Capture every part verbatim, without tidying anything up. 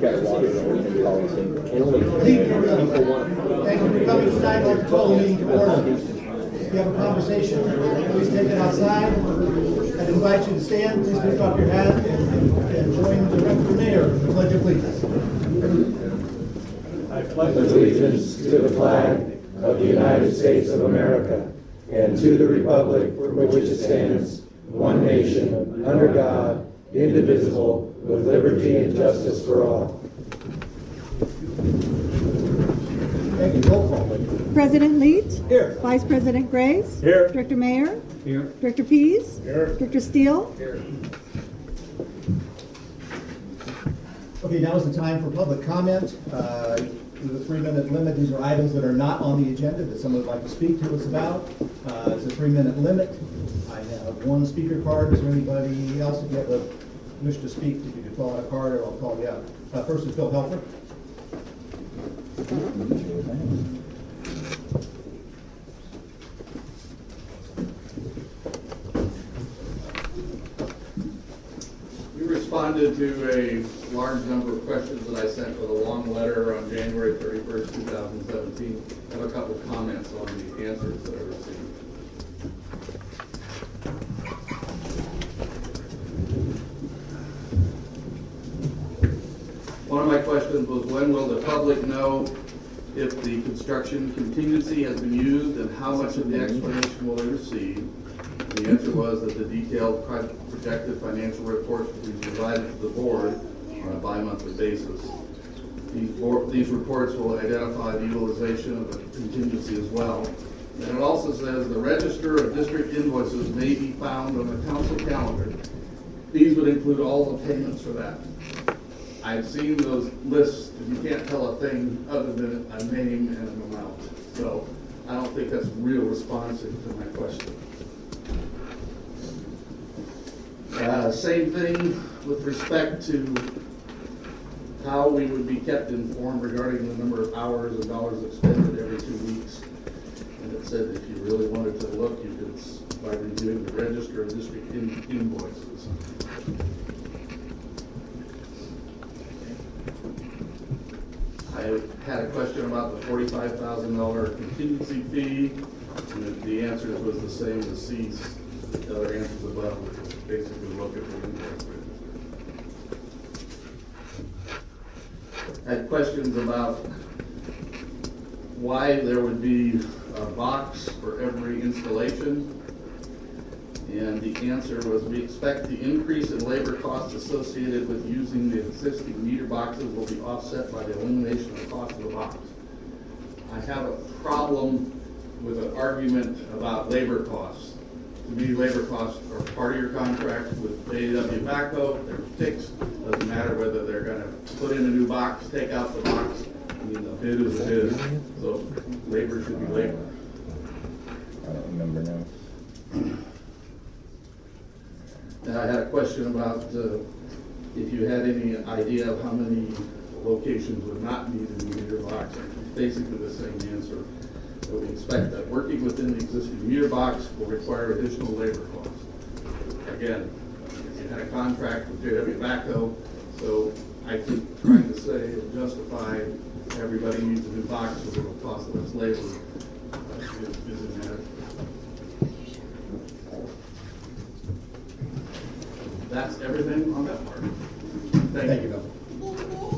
got water and policy. And only people want. Thank you for coming tonight. I'd like to call the meeting to order. If you have a conversation, please take it outside. I'd invite you to stand. Please lift up your hat and, and join the rest of the mayor in the Pledge of Allegiance. I pledge allegiance to the flag of the United States of America and to the republic for which it stands, one nation, under God, indivisible, with liberty and justice for all. Thank you. Roll call. President Leach. Here. Vice President Grace. Here. Director Mayer. Here. Director Pease. Here. Director Steele. Here. Okay, now is the time for public comment. Uh, There's a three-minute limit. These are items that are not on the agenda that someone would like to speak to us about. Uh, it's a three-minute limit. I have one speaker card. Is there anybody else, if you have a wish to speak, if you could fill out a card, or I'll call you out. Uh, first is Phil Helfer. You responded to a large number of questions that I sent with a long letter on January thirty-first, two thousand seventeen. I have a couple of comments on the answers that I received. One of my questions was, when will the public know if the construction contingency has been used, and how much of the explanation will they receive? The answer was that the detailed projected financial reports will be provided to the board on a bi-monthly basis. These, board, these reports will identify the utilization of the contingency as well. And it also says the register of district invoices may be found on the council calendar. These would include all the payments for that. I've seen those lists, and you can't tell a thing other than a name and an amount. So I don't think that's real responsive to my question. Uh, same thing with respect to how we would be kept informed regarding the number of hours and dollars expended every two weeks. And it said if you really wanted to look, you could, by reviewing the register of district in invoices. I had a question about the forty-five thousand dollars contingency fee, and the answer was the same as C's, the other answers above, which was basically look at the invoice register. I had questions about why there would be a box for every installation, and the answer was we expect the increase in labor costs associated with using the existing meter boxes will be offset by the elimination of the cost of the box. I have a problem with an argument about labor costs. To me, labor costs are part of your contract with A W Backhoe. They're fixed. Doesn't matter whether they're going to put in a new box, take out the box. I mean, the bid is a bid. So labor should be labor. I don't remember now. And I had a question about uh, if you had any idea of how many locations would not need a new meter box. Basically the same answer. So we expect that working within the existing meter box will require additional labor costs. Again, you had a contract with J W Backhoe, so I think trying to say and justify everybody needs a new box so it will cost less labor uh, is, is inadequate. That's everything on that part. Thank, Thank you. you, Bill.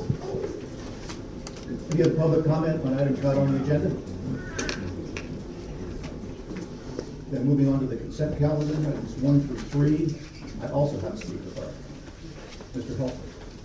Any other public comment on items not on the agenda? Then moving on to the consent calendar, items one through three. I also have a speaker card. Mister Helfer.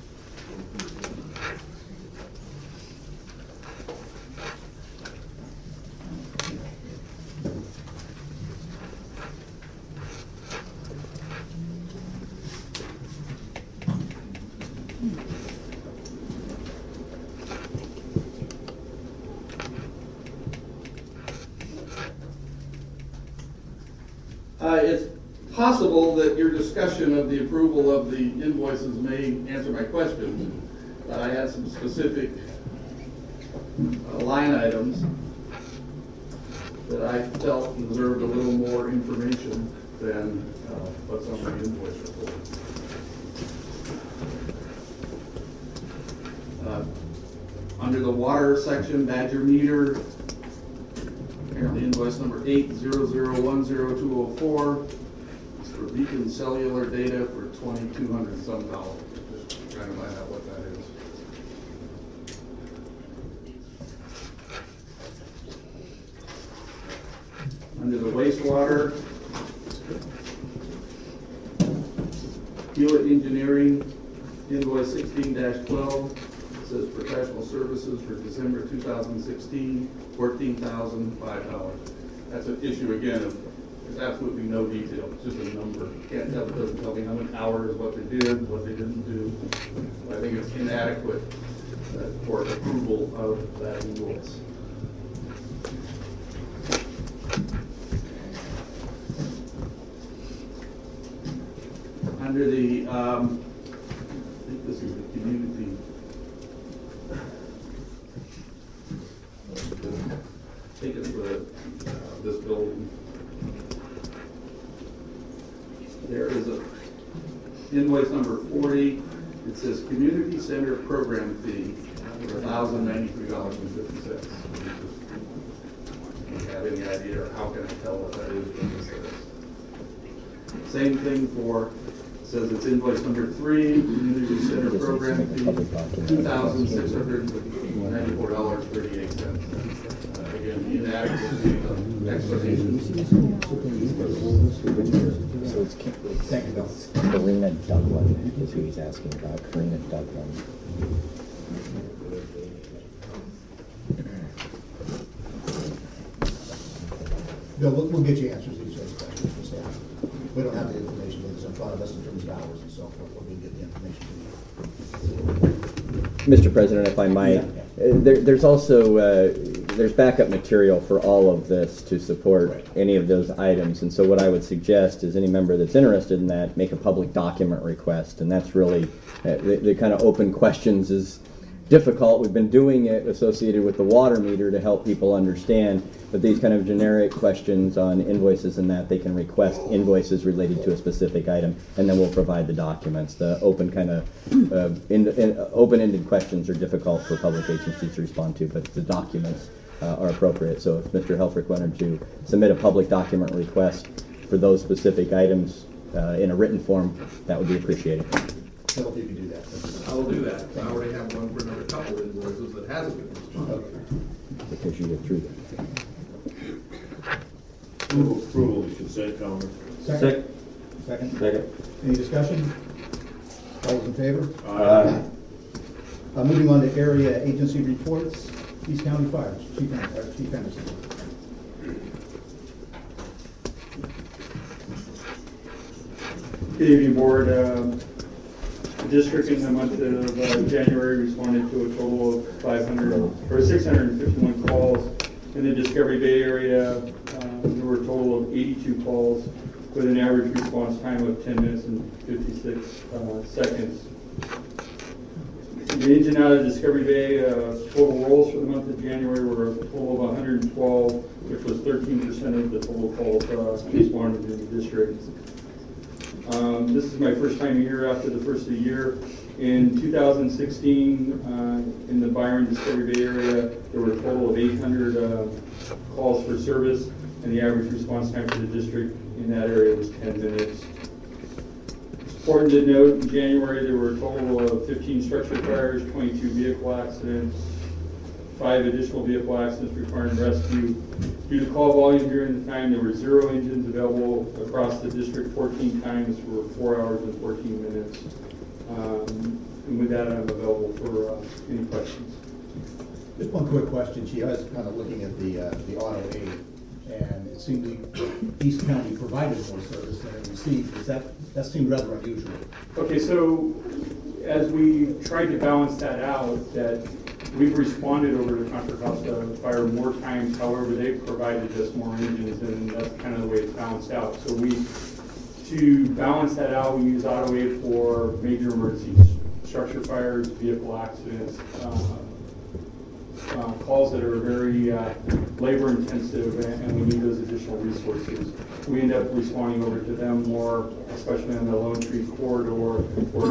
Uh, it's possible that your discussion of the approval of the invoices may answer my question, but I had some specific uh, line items that I felt deserved a little more information than uh, what's on the invoice report. Under the water section, Badger meter, apparently invoice number eight zero zero one zero two oh four. It's for Beacon Cellular Data for twenty-two hundred some dollars. Just trying to find out what that is. Under the wastewater, Hewitt Engineering, invoice sixteen twelve, says professional services for December two thousand sixteen, fourteen thousand five dollars. That's an issue again of there's absolutely no detail, it's just a number. Can't tell, it doesn't tell me how many hours, what they did, what they didn't do. I think it's inadequate uh, for approval of that invoice. Under the, um, I think this is the community. I think it's the, uh, this building. There is a invoice number forty. It says community center program fee for one thousand ninety-three dollars and fifty cents. Do you have any idea, or how can I tell what that is from this list? Same thing for, says it's invoice number three, community center program fee, two thousand six hundred ninety-four dollars and thirty-eight cents. Uh, again, inadequacy of explanations. So it's Thank you, Bill. Karina Dublin is who he's asking about. Karina Dublin. Bill, we'll, we'll get you answers to each of those questions from staff. We don't have the information that's in front of us in terms of hours and so forth, but we'll get the information to you. Mister President, if I might, uh, there, there's also uh, there's backup material for all of this to support Right. any of those items. And so what I would suggest is any member that's interested in that, make a public document request. And that's really, uh, the, the kind of open questions is difficult. We've been doing it associated with the water meter to help people understand, but these kind of generic questions on invoices and that, they can request invoices related to a specific item, and then we'll provide the documents. The open kind of uh, in, in, uh, open-ended questions are difficult for public agencies to respond to, but the documents uh, are appropriate. So if Mister Helfrich wanted to submit a public document request for those specific items uh, in a written form, that would be appreciated. I hope you can do that. I will do that. I already have one for another couple of invoices that hasn't been responded. Because you get through that. Move approval of consent calendar. Second? Second? Second. Any discussion? All those in favor? Aye. Uh, moving on to area agency reports, East County Fire, Chief, uh, Chief Anderson. Good evening, Board. Um, The district in the month of uh, January responded to a total of five hundred or six hundred fifty-one calls. In the Discovery Bay area, um, there were a total of eighty-two calls with an average response time of ten minutes and fifty-six uh, seconds. The engine out of Discovery Bay, uh, total rolls for the month of January were a total of one hundred twelve, which was thirteen percent of the total calls uh, responded in the district. Um, this is my first time here after the first of the year. In two thousand sixteen, uh, in the Byron Discovery Bay area, there were a total of eight hundred uh, calls for service, and the average response time for the district in that area was ten minutes. It's important to note, in January, there were a total of fifteen structure fires, twenty-two vehicle accidents, five additional vehicle accidents requiring rescue. Due to call volume during the time, there were zero engines available across the district fourteen times for four hours and fourteen minutes. Um, and with that, I'm available for uh, any questions. Just one quick question, Chief. I was kind of looking at the, uh, the auto aid, and it seemed the East County provided more service than it received. Is that, that seemed rather unusual. Okay, so as we tried to balance that out, that we've responded over to Contra Costa Fire more times, however, they've provided us more engines, and that's kind of the way it's balanced out. So we, to balance that out, we use auto aid for major emergencies, structure fires, vehicle accidents, uh, uh, calls that are very uh, labor intensive, and, and we need those additional resources. We end up responding over to them more, especially on the Lone Tree corridor, where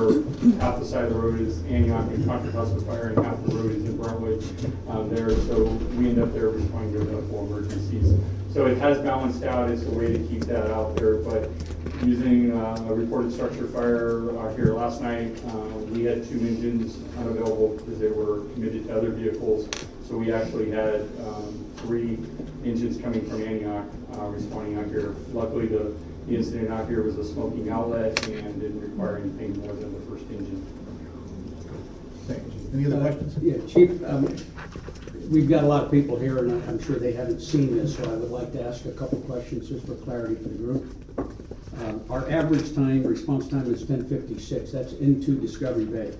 half the side of the road is Antioch and Contra Costa Fire, and half the road is in Brentwood um, there. So we end up there responding to medical emergencies. So it has balanced out. It's a way to keep that out there. But using uh, a reported structure fire uh, here last night, uh, we had two engines unavailable because they were committed to other vehicles. So we actually had um, three engines coming from Antioch uh, responding out here. Luckily, the, the incident out here was a smoking outlet and didn't require anything more than the first engine. Thank you, Chief. Any other Uh, questions? Yeah, Chief, um, we've got a lot of people here, and I'm sure they haven't seen this, so I would like to ask a couple questions just for clarity for the group. Uh, Our average time, response time is ten fifty-six. That's into Discovery Bay.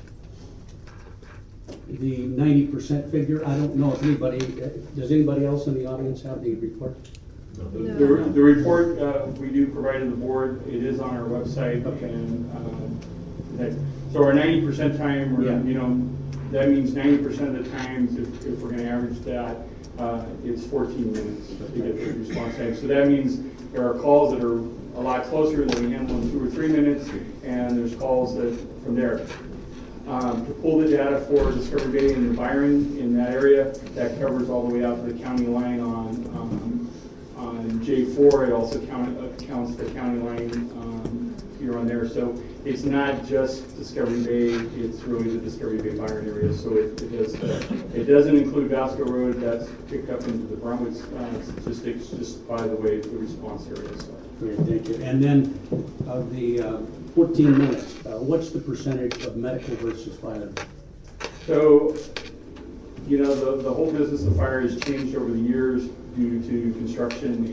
The ninety percent figure, I don't know if anybody, uh, does anybody else in the audience have the report? The, the report uh, we do provide to the board. It is on our website. Okay. And um, that, so our ninety percent time, or, Yeah. you know, that means ninety percent of the times, if, if we're going to average that, uh, it's fourteen minutes to get the response time. So that means there are calls that are a lot closer that we handle in two or three minutes, and there's calls that from there. Um, to pull the data for Discovery Bay and Byron in that area, that covers all the way out to the county line on um, on J four. It also count, uh, counts the county line um, here on there. So it's not just Discovery Bay; it's really the Discovery Bay Byron area. So it, it does uh, it doesn't include Vasco Road. That's picked up into the Brentwood uh, statistics just by the way the response area. So. Great, thank you. And then of the uh, fourteen minutes, uh, what's the percentage of medical versus fire? So, you know, the, the whole business of fire has changed over the years due to construction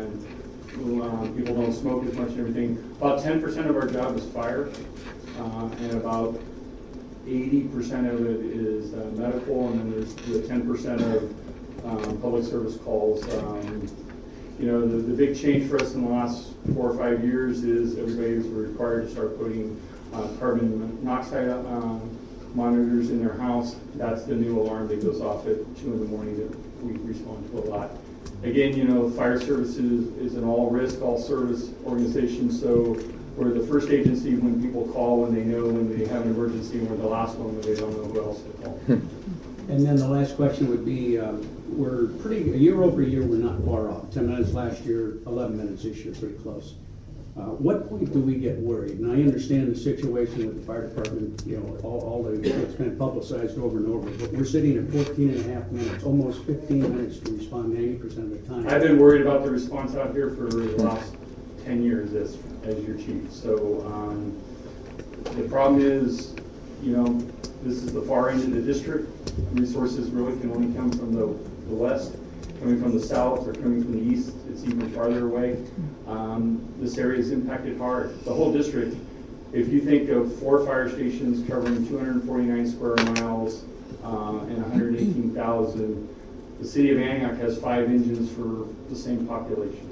and um, people don't smoke as much and everything. About ten percent of our job is fire, uh, and about eighty percent of it is uh, medical, and then there's the ten percent of um, public service calls. Um, You know, the, the big change for us in the last four or five years is everybody is required to start putting uh, carbon monoxide um, monitors in their house. That's the new alarm that goes off at two in the morning that we respond to a lot. Again, you know, fire services is an all-risk, all-service organization, so we're the first agency when people call when they know when they have an emergency, and we're the last one when they don't know who else to call. And then the last question would be, um, we're pretty, year over year, we're not far off. ten minutes last year, eleven minutes this year, pretty close. Uh, what point do we get worried? And I understand the situation with the fire department, you know, all, all the, it's been publicized over and over, but we're sitting at fourteen and a half minutes, almost fifteen minutes to respond ninety percent of the time. I've been worried about the response out here for the last ten years as, as your chief. So um, the problem is, you know, this is the far end of the district. Resources really can only come from the, the west. Coming from the south or coming from the east, it's even farther away. Um, this area is impacted hard. The whole district, if you think of four fire stations covering two hundred forty-nine square miles uh, and one hundred eighteen thousand, the city of Antioch has five engines for the same population.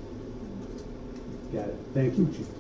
Got it. Thank you, Chief.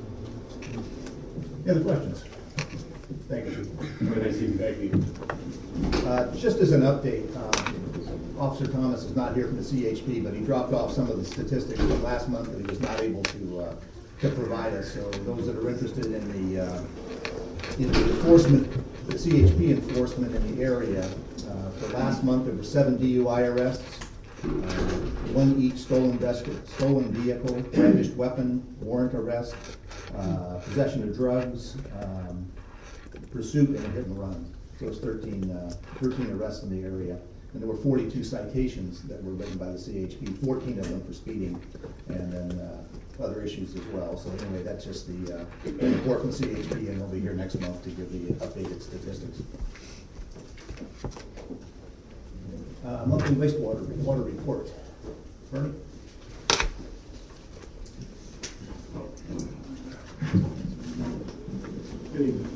Any other questions? Thank you, Chief. When I see you. Thank you. Uh, just as an update, um, Officer Thomas is not here from the C H P, but he dropped off some of the statistics from last month that he was not able to uh, to provide us. So those that are interested in the uh, in the enforcement, the C H P enforcement in the area, uh, for last month there were seven D U I arrests, uh, one each stolen vehicle, stolen vehicle, brandished weapon, warrant arrest, uh, possession of drugs, um, pursuit, and a hit and run. So it was thirteen, uh, thirteen arrests in the area. And there were forty-two citations that were written by the C H P, fourteen of them for speeding, and then uh, other issues as well. So anyway, that's just the uh, report from the C H P, and they'll be here next month to give the updated statistics. Uh, monthly wastewater water report. Bernie? Good evening.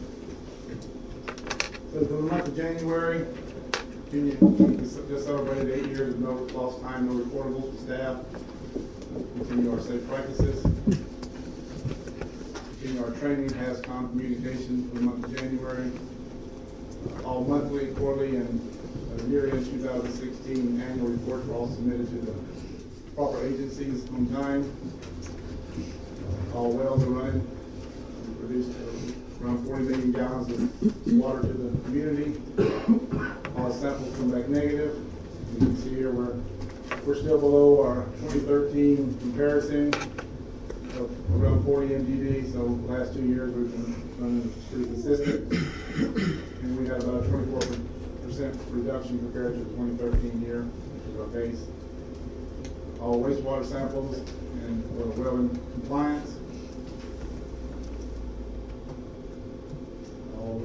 So for the month of January, Union just celebrated eight years of no lost time, no reportables for staff. Continue our safe practices. Continue our training, HAZCOM communication for the month of January. All monthly, quarterly, and uh, year-end two thousand sixteen annual reports were all submitted to the proper agencies on time. All wells are running. We produced uh, around forty million gallons of water to the community. All samples come back negative. You can see here we're, we're still below our twenty thirteen comparison of around forty M G D. So the last two years we've been running pretty consistent. And we had about a twenty-four percent reduction compared to the twenty thirteen year, which is our base. All wastewater samples and we're well in compliance. All,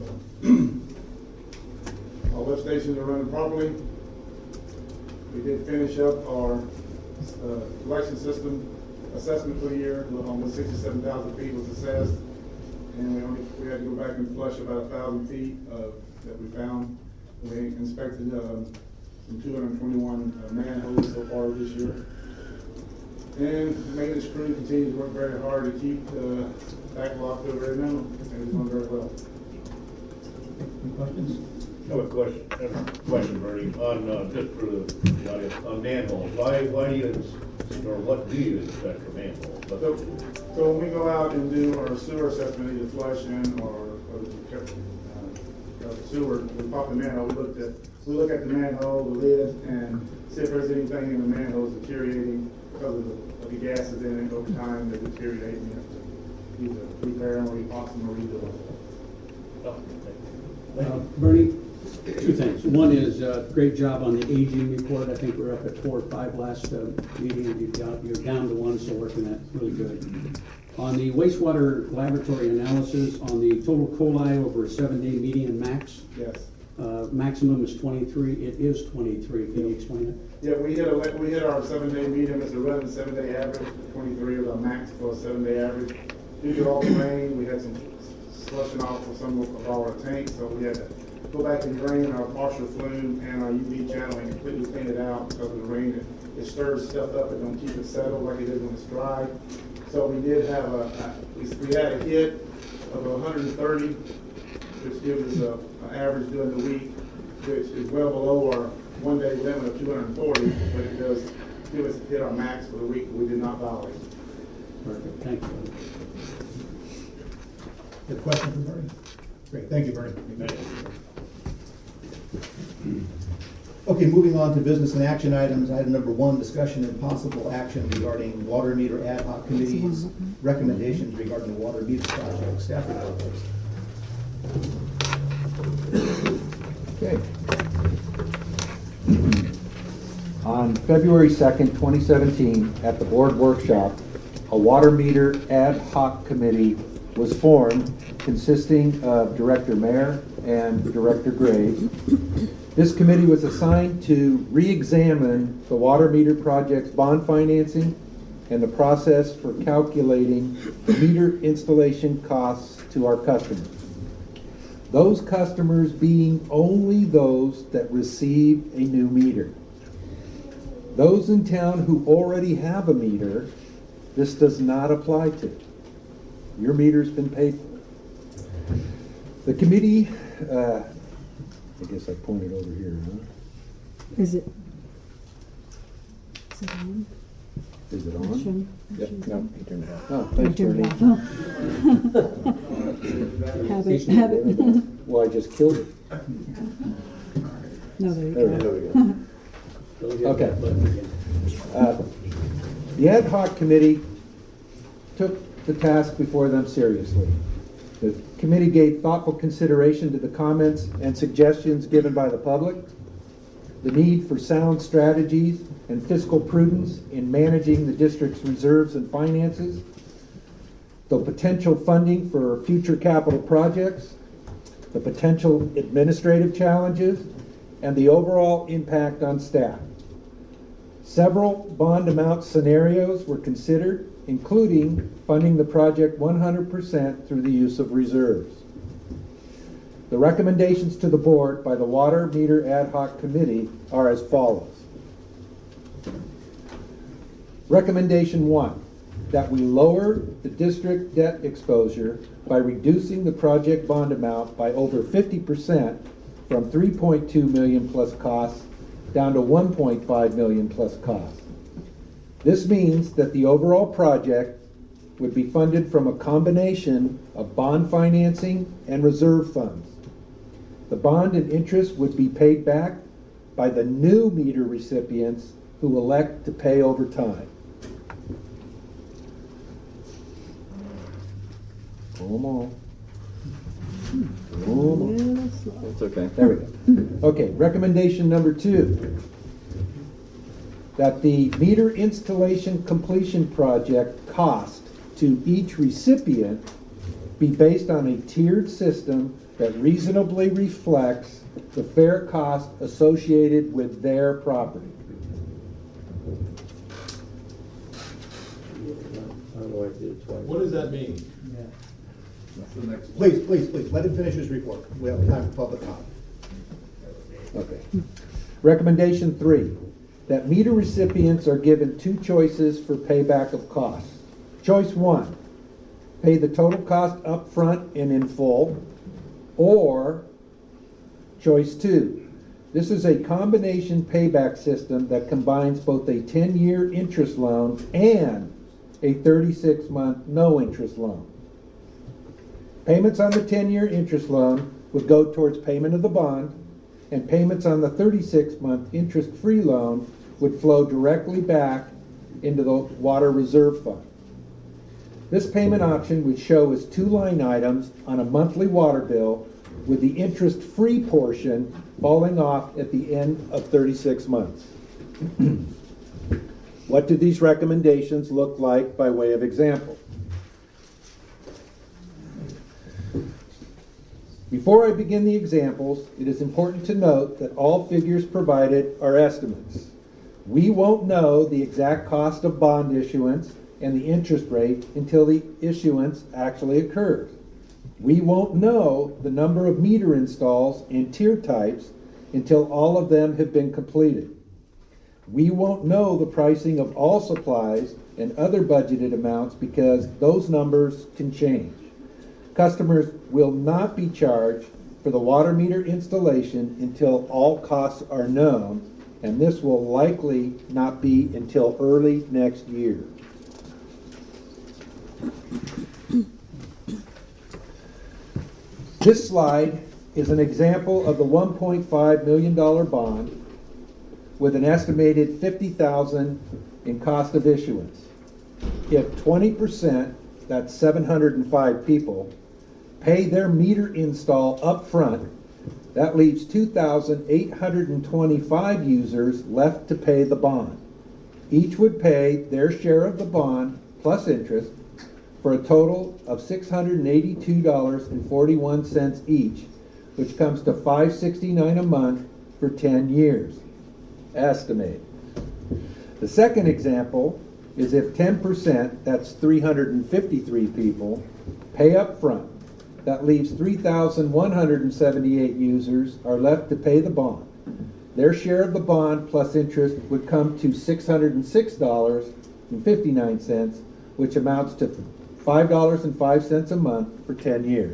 all lift stations are running properly. We did finish up our uh, collection system assessment for the year. Almost sixty-seven thousand feet was assessed, and we only we had to go back and flush about a thousand feet uh, that we found. We inspected uh, some two hundred twenty-one uh, manholes so far this year. And the maintenance crew continues to work very hard to keep the backlog to a very minimum, and it's going very well. Any questions? I have a question, I have a question, Bernie, on, uh, just for the, the audience, on manholes. Why, why do you, ins- or what do you inspect for manholes? What- So, so when we go out and do our sewer assessment, either flushing or, or the uh, uh, sewer, we pop the manhole, we look at, we look at the manhole, the lid, and see if there's anything in the manhole that's deteriorating because of the, of the gases in it over time that deteriorate, and you have to either repair them or epoxy them or redo them. Oh, Uh, Bernie, two things. One is, uh, great job on the aging report. I think we're up at four or five last uh, meeting, and you've got, you're down to one, so working that really good. On the wastewater laboratory analysis, on the total coli over a seven-day median max, Yes. uh, maximum is twenty-three. It is twenty-three. Can you explain it? Yeah, we hit a, we hit our seven-day medium as a relevant seven-day average. twenty-three was our max for a seven-day average. Due to all the rain, we had some slushing off of some of our tanks, so we had to go back and drain our partial flume and our U V channel and completely clean it out because of the rain. It, it stirs stuff up and don't keep it settled like it is when it's dry. So we did have a, a we, we had a hit of one hundred thirty, which gives us a, an average during the week, which is well below our one-day limit of two hundred forty, but it does give us hit our max for the week we did not violate. Perfect. Thank you. Good question for Bernie. Great, thank you, Bernie. Okay, moving on to business and action items. Item number one, discussion and possible action regarding water meter ad hoc committees, recommendations regarding the water meter project. Staff report, please. Okay. On February second, twenty seventeen, at the board workshop, a water meter ad hoc committee was formed consisting of Director Mayer and Director Graves. This committee was assigned to re-examine the water meter project's bond financing and the process for calculating meter installation costs to our customers. Those customers being only those that receive a new meter. Those in town who already have a meter, this does not apply to. Your meter's been paid for. The committee, uh, I guess I pointed over here, huh? Is it? Is it on? Is it Not on? sure. Yep, no, he turned it off. Oh, I thanks, turned it Bernie. off. Oh. Have it, have it. Well, I just killed it. No, there you There we go. go. There we go. Don't hit Okay. that button again. Uh, The ad hoc committee took the task before them seriously. The committee gave thoughtful consideration to the comments and suggestions given by the public, the need for sound strategies and fiscal prudence in managing the district's reserves and finances, the potential funding for future capital projects, the potential administrative challenges, and the overall impact on staff. Several bond amount scenarios were considered, including funding the project one hundred percent through the use of reserves. The recommendations to the board by the Water Meter Ad Hoc Committee are as follows. Recommendation one, that we lower the district debt exposure by reducing the project bond amount by over fifty percent from three point two million dollars plus costs down to one point five million dollars plus costs. This means that the overall project would be funded from a combination of bond financing and reserve funds. The bond and interest would be paid back by the new meter recipients who elect to pay over time. Come on. Come on. It's okay. There we go. Okay, recommendation number two. That the meter installation completion project cost to each recipient be based on a tiered system that reasonably reflects the fair cost associated with their property. I don't know why I did it twice. What does that mean? That's the next one. Please, please, please, let him finish his report. We have time for public comment. Okay. Recommendation three, that meter recipients are given two choices for payback of costs. Choice one, pay the total cost up front and in full, or choice two, this is a combination payback system that combines both a ten-year interest loan and a thirty-six month no-interest loan. Payments on the ten-year interest loan would go towards payment of the bond, and payments on the thirty-six month interest-free loan would flow directly back into the water reserve fund. This payment option would show as two line items on a monthly water bill, with the interest-free portion falling off at the end of thirty-six months. What do these recommendations look like by way of example? Before I begin the examples, it is important to note that all figures provided are estimates. We won't know the exact cost of bond issuance and the interest rate until the issuance actually occurs. We won't know the number of meter installs and tier types until all of them have been completed. We won't know the pricing of all supplies and other budgeted amounts because those numbers can change. Customers will not be charged for the water meter installation until all costs are known, and this will likely not be until early next year. This slide is an example of the one point five million dollars bond with an estimated fifty thousand dollars in cost of issuance. If twenty percent, that's seven hundred five people, pay their meter install up front, that leaves two thousand eight hundred twenty-five users left to pay the bond. Each would pay their share of the bond plus interest for a total of six hundred eighty-two dollars and forty-one cents each, which comes to five hundred sixty-nine dollars a month for ten years. Estimate. The second example is if ten percent, that's three hundred fifty-three people, pay up front. That leaves three thousand one hundred seventy-eight users are left to pay the bond. Their share of the bond plus interest would come to six hundred six dollars and fifty-nine cents, which amounts to five dollars and five cents a month for ten years.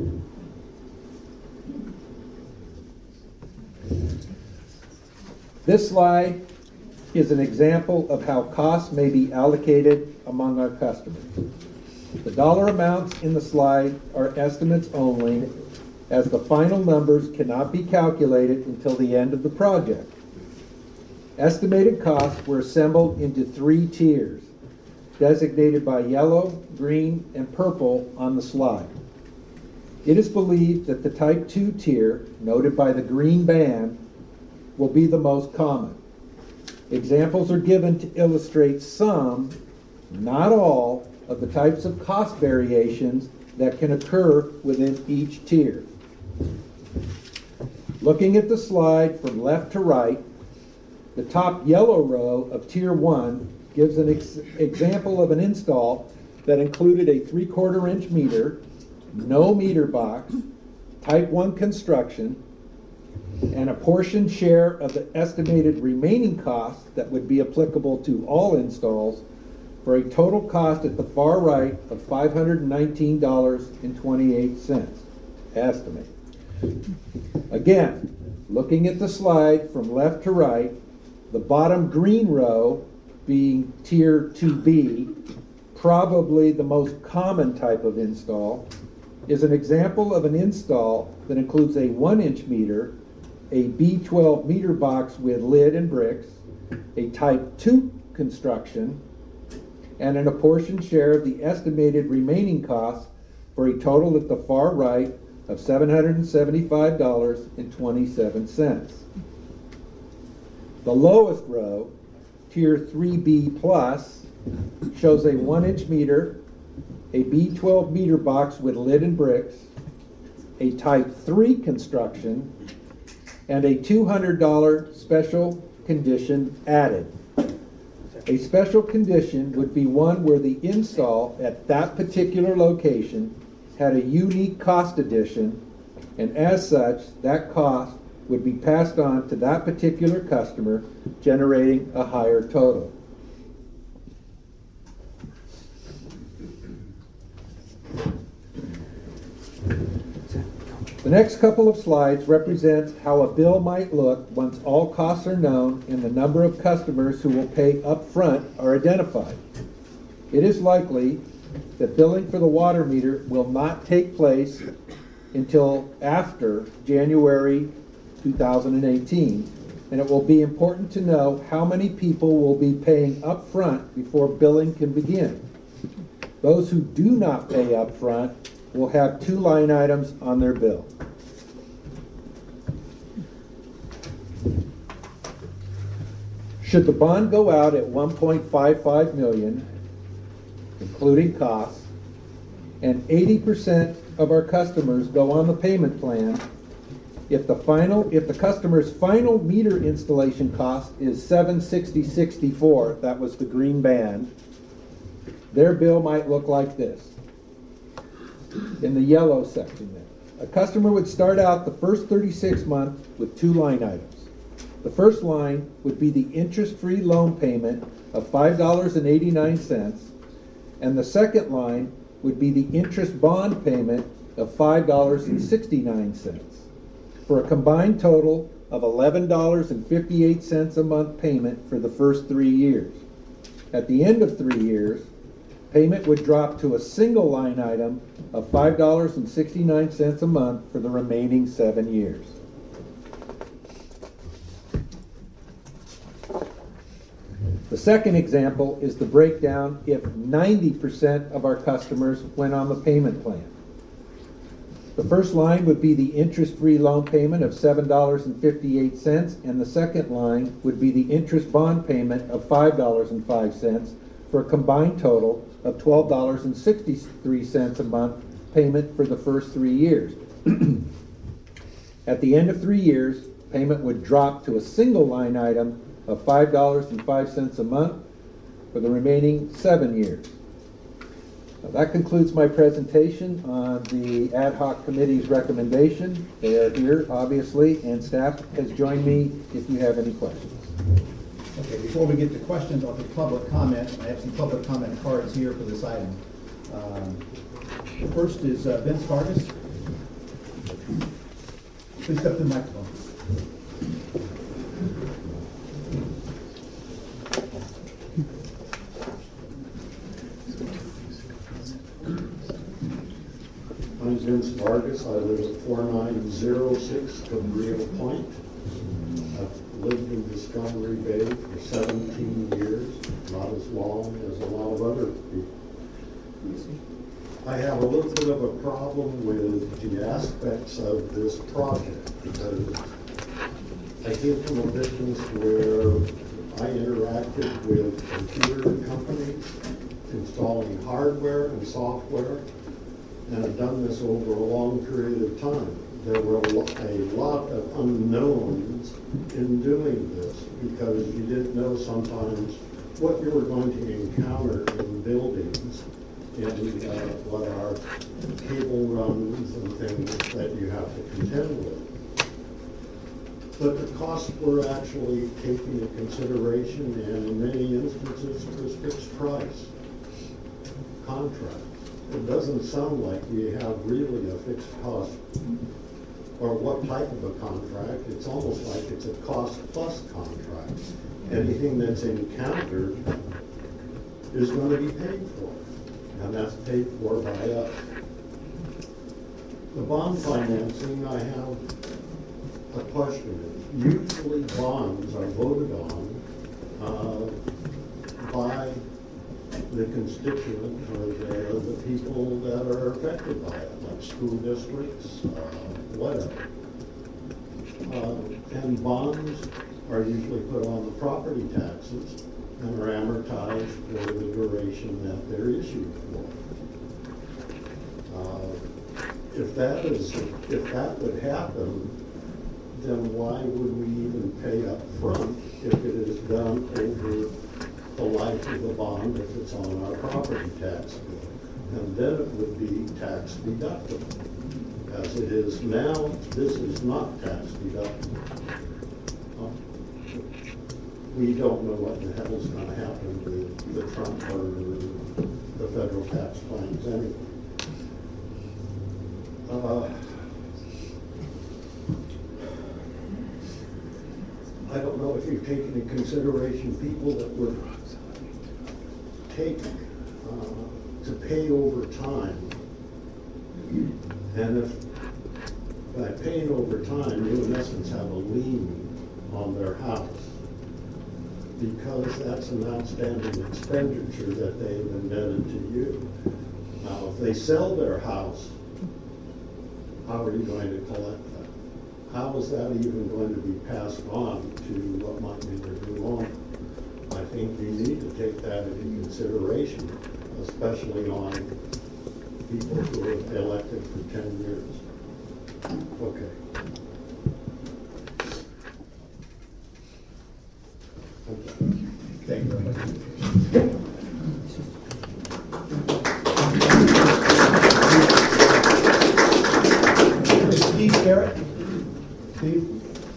This slide is an example of how costs may be allocated among our customers. The dollar amounts in the slide are estimates only, as the final numbers cannot be calculated until the end of the project. Estimated costs were assembled into three tiers, designated by yellow, green, and purple on the slide. It is believed that the Type two tier, noted by the green band, will be the most common. Examples are given to illustrate some, not all, of the types of cost variations that can occur within each tier. Looking at the slide from left to right, the top yellow row of Tier one gives an ex- example of an install that included a three-quarter inch meter, no meter box, Type one construction, and a portion share of the estimated remaining costs that would be applicable to all installs, for a total cost at the far right of five hundred nineteen dollars and twenty-eight cents. Estimate. Again, looking at the slide from left to right, the bottom green row being Tier two B probably the most common type of install, is an example of an install that includes a one inch meter, a B twelve meter box with lid and bricks, a type two construction, and an apportioned share of the estimated remaining costs for a total at the far right of seven hundred seventy-five dollars and twenty-seven cents. The lowest row, Tier three B plus, shows a one inch meter, a B twelve meter box with lid and bricks, a type three construction, and a two hundred dollars special condition added. A special condition would be one where the install at that particular location had a unique cost addition, and as such, that cost would be passed on to that particular customer, generating a higher total. The next couple of slides represent how a bill might look once all costs are known and the number of customers who will pay up front are identified. It is likely that billing for the water meter will not take place until after January two thousand eighteen, and it will be important to know how many people will be paying up front before billing can begin. Those who do not pay up front will have two line items on their bill. Should the bond go out at one point five five million dollars, including costs, and eighty percent of our customers go on the payment plan, if the final, if the customer's final meter installation cost is seven hundred sixty dollars and sixty-four cents, that was the green band, their bill might look like this. In the yellow section there, a customer would start out the first thirty-six months with two line items. The first line would be the interest-free loan payment of five dollars and eighty-nine cents, and the second line would be the interest bond payment of five dollars and sixty-nine cents, for a combined total of eleven dollars and fifty-eight cents a month payment for the first three years. At the end of three years, payment would drop to a single line item of five dollars and sixty-nine cents a month for the remaining seven years. The second example is the breakdown if ninety percent of our customers went on the payment plan. The first line would be the interest-free loan payment of seven dollars and fifty-eight cents, and the second line would be the interest bond payment of five dollars and five cents, for a combined total of twelve dollars and sixty-three cents a month payment for the first three years. At the end of three years, payment would drop to a single line item of five dollars and five cents a month for the remaining seven years. Now, that concludes my presentation on the ad hoc committee's recommendation. They are here, obviously, and staff has joined me if you have any questions. Okay, before we get to questions, I'll take public comment. I have some public comment cards here for this item. Um, the first is uh, Vince Vargas. Please step to the microphone. I'm Vince Vargas. I live at four nine zero six Cabrillo Point. I've lived in Discovery Bay for seventeen years, not as long as a lot of other people. I have a little bit of a problem with the aspects of this project because I came from a business where I interacted with computer companies installing hardware and software, and I've done this over a long period of time. There were a lot of unknowns in doing this because you didn't know sometimes what you were going to encounter in buildings and uh, what are cable runs and things that you have to contend with. But the costs were actually taken into consideration, and in many instances it was fixed price contracts. It doesn't sound like we have really a fixed cost or what type of a contract. It's almost like it's a cost plus contract. Anything that's encountered is going to be paid for. and that's paid for by us. The bond financing, I have a question. Usually bonds are voted on uh, by the constituents or the, the people that are affected by it, like school districts, uh, whatever. Uh, and bonds are usually put on the property taxes and are amortized for the duration that they're issued for. Uh, if that is, if that would happen, then why would we even pay up front if it is done over the life of the bond if it's on our property tax bill? And then it would be tax deductible. As it is now, this is not tax deductible. Uh, We don't know what the hell is going to happen to the Trump or the federal tax plans anyway. Uh, I don't know if you've taken into consideration people that would take uh, to pay over time. And if by paying over time, you in essence have a lien on their house because that's an outstanding expenditure that they've indebted to you. Now, if they sell their house, how are you going to collect that? How is that even going to be passed on to what might be their new owner? I think you need to take that into consideration, especially on people who are elected for ten years. Okay. Thank you very much. Steve Garrett. Steve.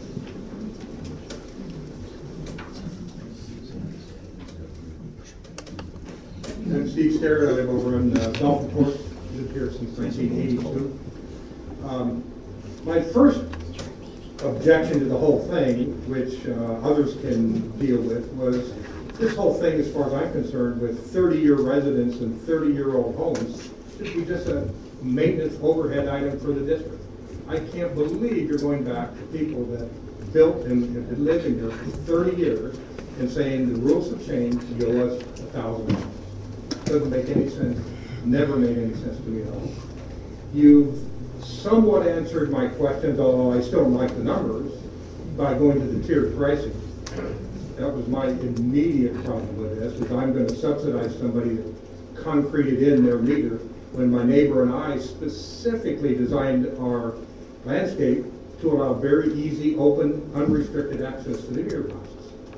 I'm Steve Sterrett. I live over in uh, Belfort. Lived here since nineteen eighty-two. Um, my first objection to the whole thing, which uh, others can deal with, was this whole thing, as far as I'm concerned, with thirty-year residents and thirty-year-old homes, should be just a maintenance overhead item for the district. I can't believe you're going back to people that built and have been living there for thirty years and saying the rules have changed, you owe us a thousand dollars. Doesn't make any sense. Never made any sense to me at all. You've somewhat answered my questions, although I still don't like the numbers, by going to the tiered pricing. That was my immediate problem with this, is I'm going to subsidize somebody that concreted in their meter when my neighbor and I specifically designed our landscape to allow very easy, open, unrestricted access to the meter boxes.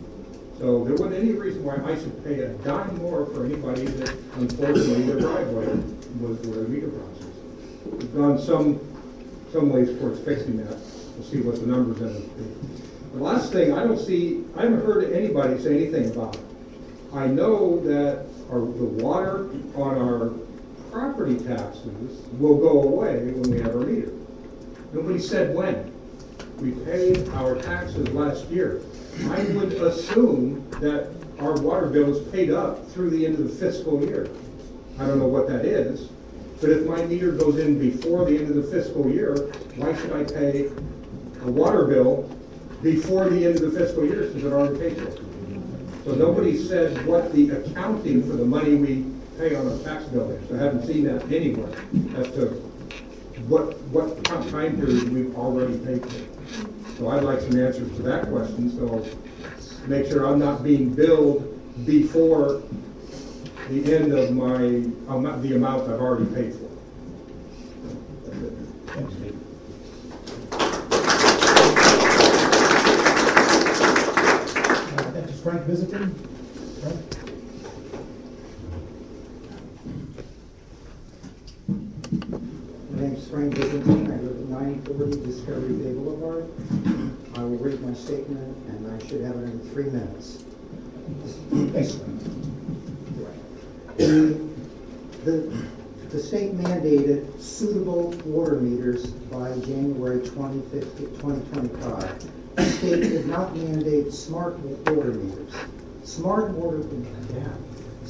So there wasn't any reason why I should pay a dime more for anybody that unfortunately their driveway was where the meter box is. We've gone some some ways towards fixing that. We'll see what the numbers end up being. The last thing, I don't see, I haven't heard anybody say anything about it. I know that our, the water on our property taxes will go away when we have our meter. Nobody said when. We paid our taxes last year. I would assume that our water bill is paid up through the end of the fiscal year. I don't know what that is, but if my meter goes in before the end of the fiscal year, why should I pay a water bill before the end of the fiscal year since it already paid for it? So nobody said what the accounting for the money we pay on our tax bill is. I haven't seen that anywhere as to what what time period we've already paid for. So I'd like some answers to that question, so make sure I'm not being billed before the end of my, um, the amount I've already paid for. Thanks, Steve. Uh, Next is Frank Visiting. Frank? My name's Frank Dickinson. I live at nine forty Discovery Bay Boulevard. I will read my statement, and I should have it in three minutes. Thanks. The, the, the state mandated suitable water meters by January twenty twenty-five. The state did not mandate smart water meters. Smart water, yeah.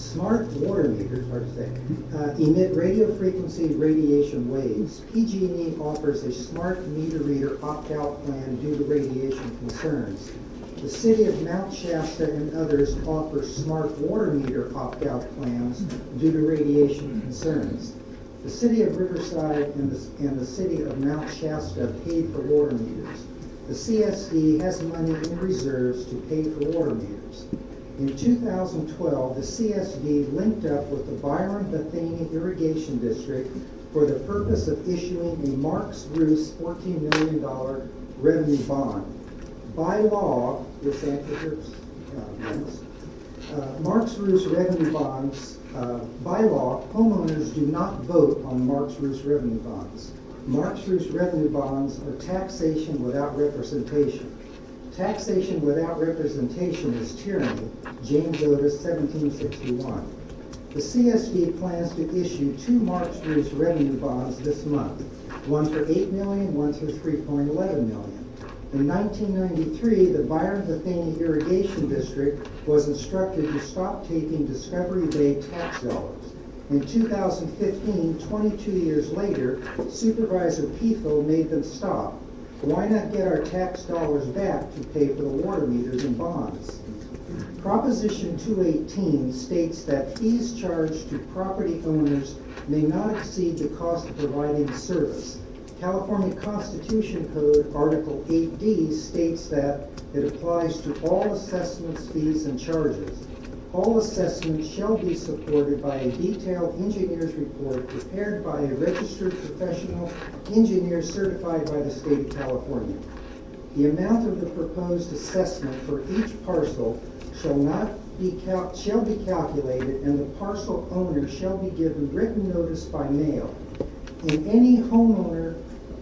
Smart water meters, hard to say, uh, emit radio frequency radiation waves. P G and E offers a smart meter reader opt-out plan due to radiation concerns. The city of Mount Shasta and others offer smart water meter opt-out plans due to radiation concerns. The city of Riverside and the, and the city of Mount Shasta paid for water meters. The C S D has money in reserves to pay for water meters. In two thousand twelve, the C S D linked up with the Byron Bethany Irrigation District for the purpose of issuing a Marks Bruce fourteen million dollars revenue bond. By law, this answers uh, yes. uh, Marks Bruce revenue bonds, uh, by law, homeowners do not vote on Marks Bruce revenue bonds. Marks Bruce revenue bonds are taxation without representation. Taxation without representation is tyranny. James Otis, seventeen sixty-one. The C S D plans to issue two Marks Bruce revenue bonds this month, one for eight million dollars, one for three point one one million dollars. In nineteen ninety-three, the Byron Bethany Irrigation District was instructed to stop taking Discovery Bay tax dollars. In two thousand fifteen, twenty-two years later, Supervisor Pifo made them stop. Why not get our tax dollars back to pay for the water meters and bonds? Proposition two eighteen states that fees charged to property owners may not exceed the cost of providing the service. California Constitution Code Article eight D states that it applies to all assessments, fees, and charges. All assessments shall be supported by a detailed engineer's report prepared by a registered professional engineer certified by the state of California. The amount of the proposed assessment for each parcel shall not be cal- shall be calculated, and the parcel owner shall be given written notice by mail. In any homeowner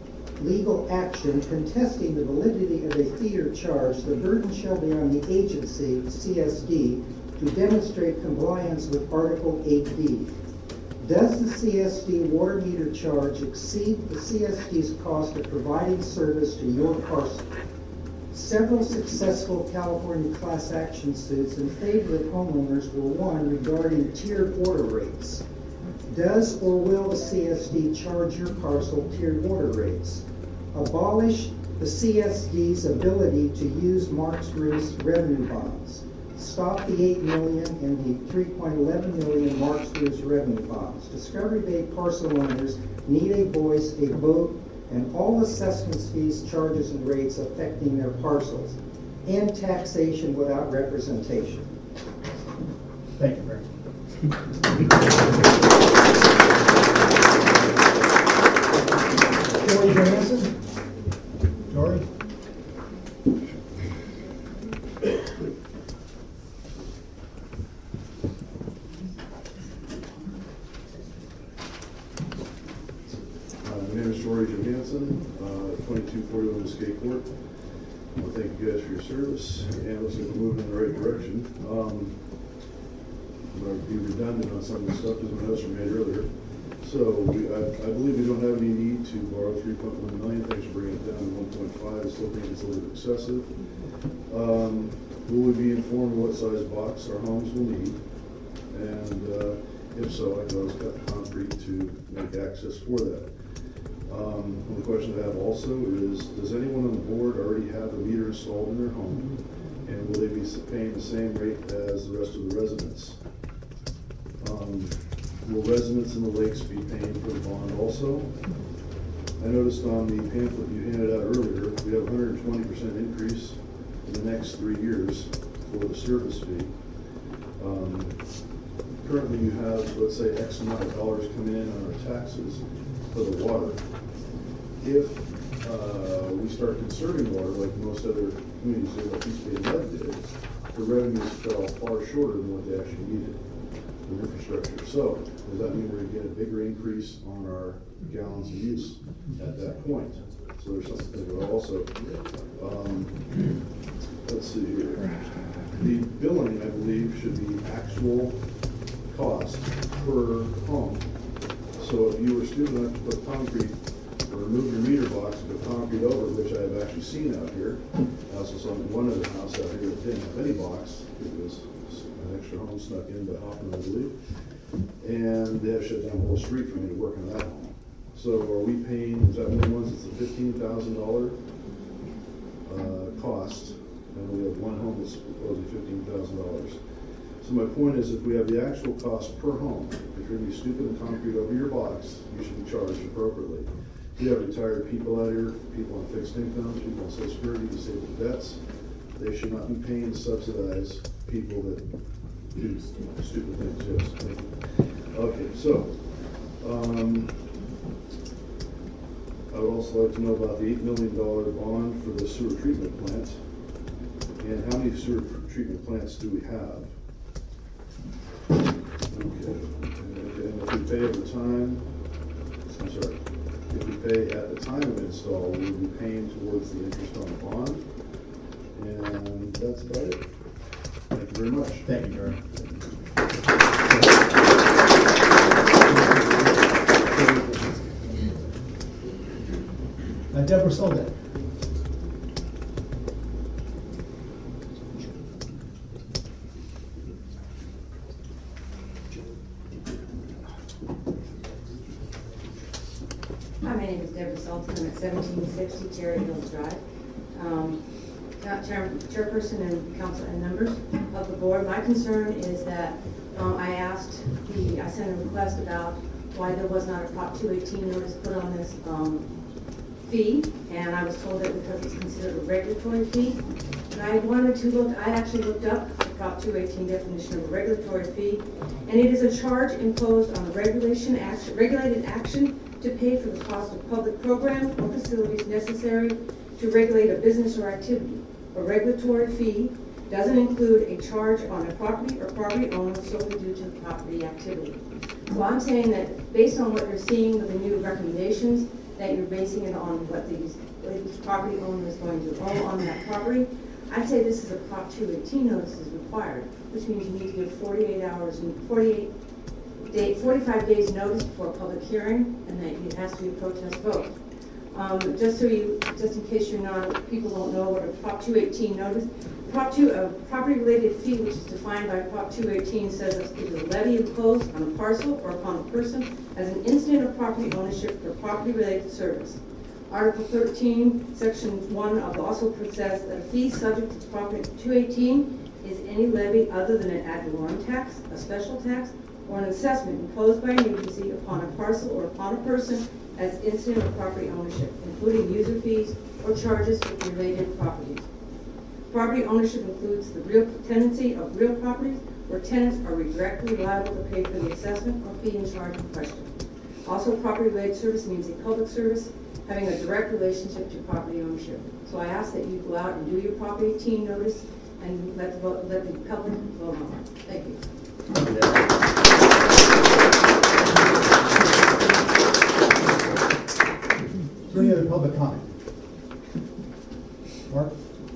legal action contesting the validity of a fee or charge, the burden shall be on the agency, C S D, to demonstrate compliance with Article eight D. Does the C S D water meter charge exceed the C S D's cost of providing service to your parcel? Several successful California class action suits in favor of homeowners were won regarding tiered water rates. Does or will the C S D charge your parcel tiered water rates? Abolish the C S D's ability to use Marks Bruce revenue bonds. Stop the eight million dollars and the three point one one million dollars Marks Bruce revenue bonds. Discovery Bay parcel owners need a voice, a vote, and all assessments, fees, charges, and rates affecting their parcels. End taxation without representation. Thank you very much. Dory Johansson? Dory? My name is Dory Johansson, uh, twenty-two forty-one Escape Court. I want to thank you guys for your service, and it looks like we're moving in the right direction. Um, I'm going to be redundant on some of the stuff that my notes were made earlier. So we, I, I believe we don't have any need to borrow three point one million dollars. Thanks for bringing it down to one point five. I still think it's a little bit excessive. Um, will we be informed of what size box our homes will need? And uh, if so, I can always cut the concrete to make access for that. Um, one question I have also is, does anyone on the board already have a meter installed in their home? And will they be paying the same rate as the rest of the residents? Um, will residents in the lakes be paying for the bond also? I noticed on the pamphlet you handed out earlier, we have a one hundred twenty percent increase in the next three years for the service fee. Um, currently you have, let's say, X amount of dollars coming in on our taxes for the water. If uh, we start conserving water like most other communities did, like East Bay Lead did, the revenues fell far shorter than what they actually needed for infrastructure. So does that mean we're going to get a bigger increase on our gallons of use at that point? So there's something to think about also. Um, let's see here. The billing, I believe, should be actual cost per home. So if you were stupid enough to put concrete or remove your meter box and put concrete over, which I have actually seen out here. I also saw one other house out here that didn't have any box. It was an extra home snuck in by Hoffman, I believe. And they have shut down the whole street for me to work on that home. So are we paying, is that one of the ones that's a fifteen thousand dollars uh, cost, and we have one home that's supposedly fifteen thousand dollars. So my point is, if we have the actual cost per home, if you're going to be stupid and concrete over your box, you should be charged appropriately. We have retired people out here, people on fixed incomes, people on Social Security, disabled vets. They should not be paying to subsidize people that do stupid things. Yes. Okay, so um, I would also like to know about the eight million dollar bond for the sewer treatment plant, and how many sewer treatment plants do we have? Okay, and if we pay at the time, I'm sorry, if we pay at the time of install, we'll be paying towards the interest on the bond. And that's about it. Thank you very much. Thank you, Jerry. Uh, Deborah Solden. Hi, my name is Deborah Sultan. I'm at seventeen sixty Cherry Hills Drive. Um, chair, chairperson and council and members of the board, my concern is that um, I asked the, I sent a request about why there was not a Prop two eighteen notice put on this um, fee, and I was told that because it's considered a regulatory fee. And I wanted to look, I actually looked up the Prop two eighteen definition of a regulatory fee, and it is a charge imposed on the regulation action, regulated action to pay for the cost of public programs or facilities necessary to regulate a business or activity. A regulatory fee doesn't include a charge on a property or property owner solely due to the property activity. So I'm saying that based on what you're seeing with the new recommendations, that you're basing it on what these, what each property owner is going to owe on that property, I'd say this is a Prop two eighteen notice is required, which means you need to give forty-eight hours and forty-eight day, forty-five days notice before a public hearing, and that it has to be a protest vote. Um, just so you, just in case you're not, people don't know what a Prop two eighteen notice, Prop two, a property-related fee, which is defined by Prop two eighteen, says it's a levy imposed on a parcel or upon a person as an incident of property ownership for property-related service. Article thirteen, Section one of the also says that a fee subject to Prop two eighteen is any levy other than an ad valorem tax, a special tax, or an assessment imposed by an agency upon a parcel or upon a person as incident of property ownership, including user fees or charges with related properties. Property ownership includes the real tenancy of real properties where tenants are directly liable to pay for the assessment or fee and charge in question. Also, property-related service means a public service having a direct relationship to property ownership. So I ask that you go out and do your property team notice and let the, vote, let the public vote on it. Thank you. Is there any other public comment? Mark?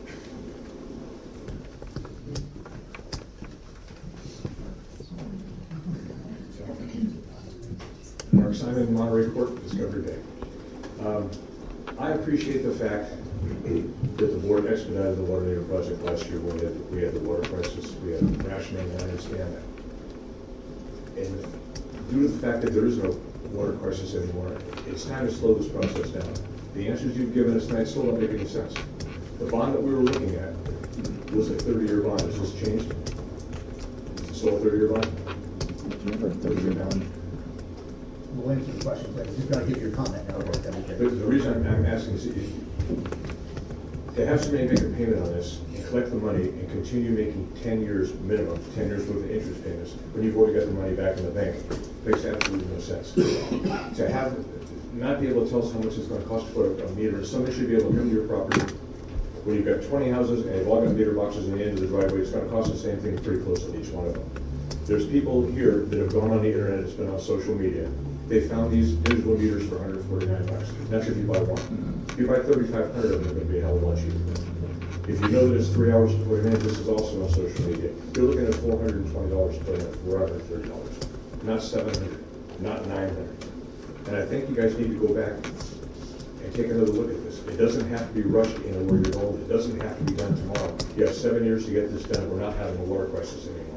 Mark Simon, Monterey Court, Discovery Day. Um, I appreciate the fact that the board expedited the water meter project last year when we had, we had the water crisis, we had rationing, and I understand that. And due to the fact that there is no water crisis anymore, it's time to slow this process down. The answers you've given us tonight still don't make any sense. The bond that we were looking at was a thirty-year bond. Has this changed? Is it still a thirty-year bond? Never a thirty-year bond. We'll answer the question, but you've got to give your comment now. The, the reason I'm, I'm asking is to have somebody make a payment on this and collect the money and continue making ten years minimum, ten years worth of interest payments when you've already got the money back in the bank makes absolutely no sense. To have, not be able to tell us how much it's going to cost to put a meter, and somebody should be able to come to your property when you've got twenty houses and they've all got meter boxes in the end of the driveway. It's going to cost the same thing pretty close on each one of them. There's people here that have gone on the internet, it's been on social media. They found these digital meters for one hundred forty-nine bucks. That's if you buy one. If you buy thirty-five hundred of them, they're going to be a hell of a lot cheaper. If you know that it's three hours and forty minutes, this is also on social media. You're looking at four hundred twenty dollars to put in at four hundred thirty dollars. Not seven hundred dollars, not nine hundred dollars. And I think you guys need to go back and take another look at this. It doesn't have to be rushed in where you're old. It doesn't have to be done tomorrow. You have seven years to get this done. We're not having a water crisis anymore.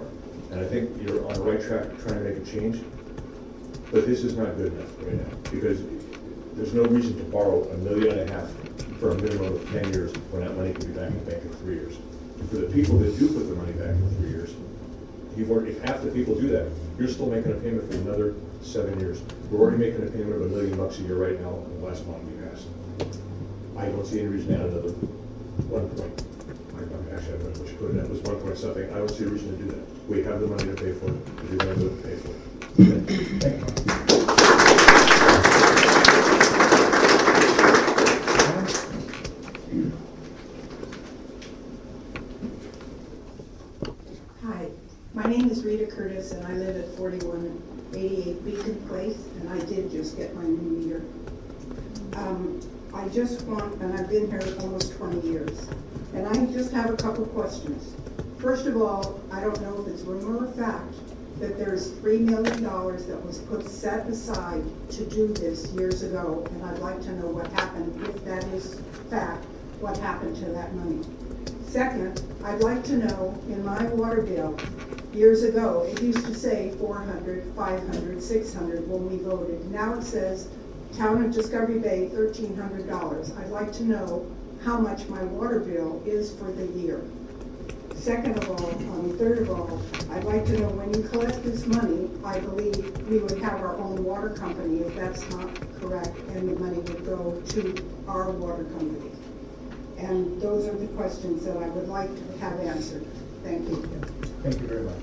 And I think you're on the right track trying to make a change. But this is not good enough right now, because there's no reason to borrow a million and a half for a minimum of ten years when that money can be back in the bank in three years. And for the people that do put the money back in three years, you've already, if half the people do that, you're still making a payment for another seven years. We're already making a payment of a million bucks a year right now in the last month we passed. I don't see any reason to add another one point. Actually, I should put it at was one point something. I don't see a reason to do that. We have the money to pay for it. We're going to do it to pay for it. Thank you. Hi, my name is Rita Curtis, and I live at forty-one eighty-eight Beacon Place, and I did just get my new meter. Um, I just want, and I've been here almost twenty years, and I just have a couple questions. First of all, I don't know if it's rumor or fact that there's three million dollars that was put set aside to do this years ago, and I'd like to know what happened, if that is fact, what happened to that money. Second, I'd like to know, in my water bill, years ago, it used to say four hundred, five hundred, six hundred when we voted. Now it says Town of Discovery Bay, thirteen hundred dollars. I'd like to know how much my water bill is for the year. Second of all, um, third of all, I'd like to know when you collect this money, I believe we would have our own water company, if that's not correct, and the money would go to our water company. And those are the questions that I would like to have answered. Thank you. Thank you very much.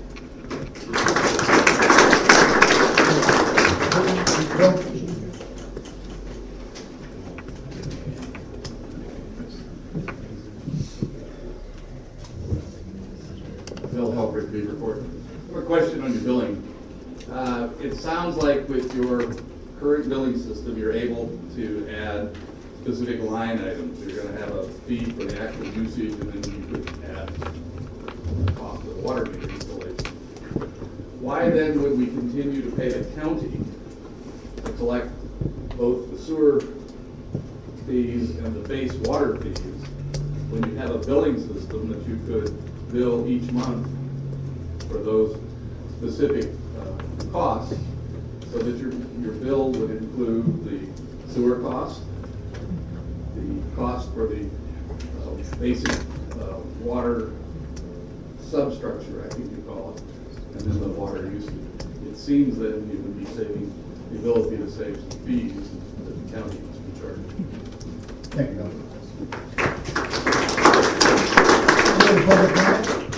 Bill Helfrich, Beaver Report. A question on your billing. Uh, it sounds like with your current billing system, you're able to add specific line items. You're going to have a fee for the actual usage, and then you could add the cost of the water meter installation. Why then would we continue to pay the county to collect both the sewer fees and the base water fees when you have a billing system that you could bill each month for those specific uh, costs, so that your your bill would include the sewer cost, the cost for the uh, basic uh, water substructure, I think you call it, and then the water usage. It seems that you would be saving the ability to save some fees that the county must be charging. Thank you, Doctor Any other public comment?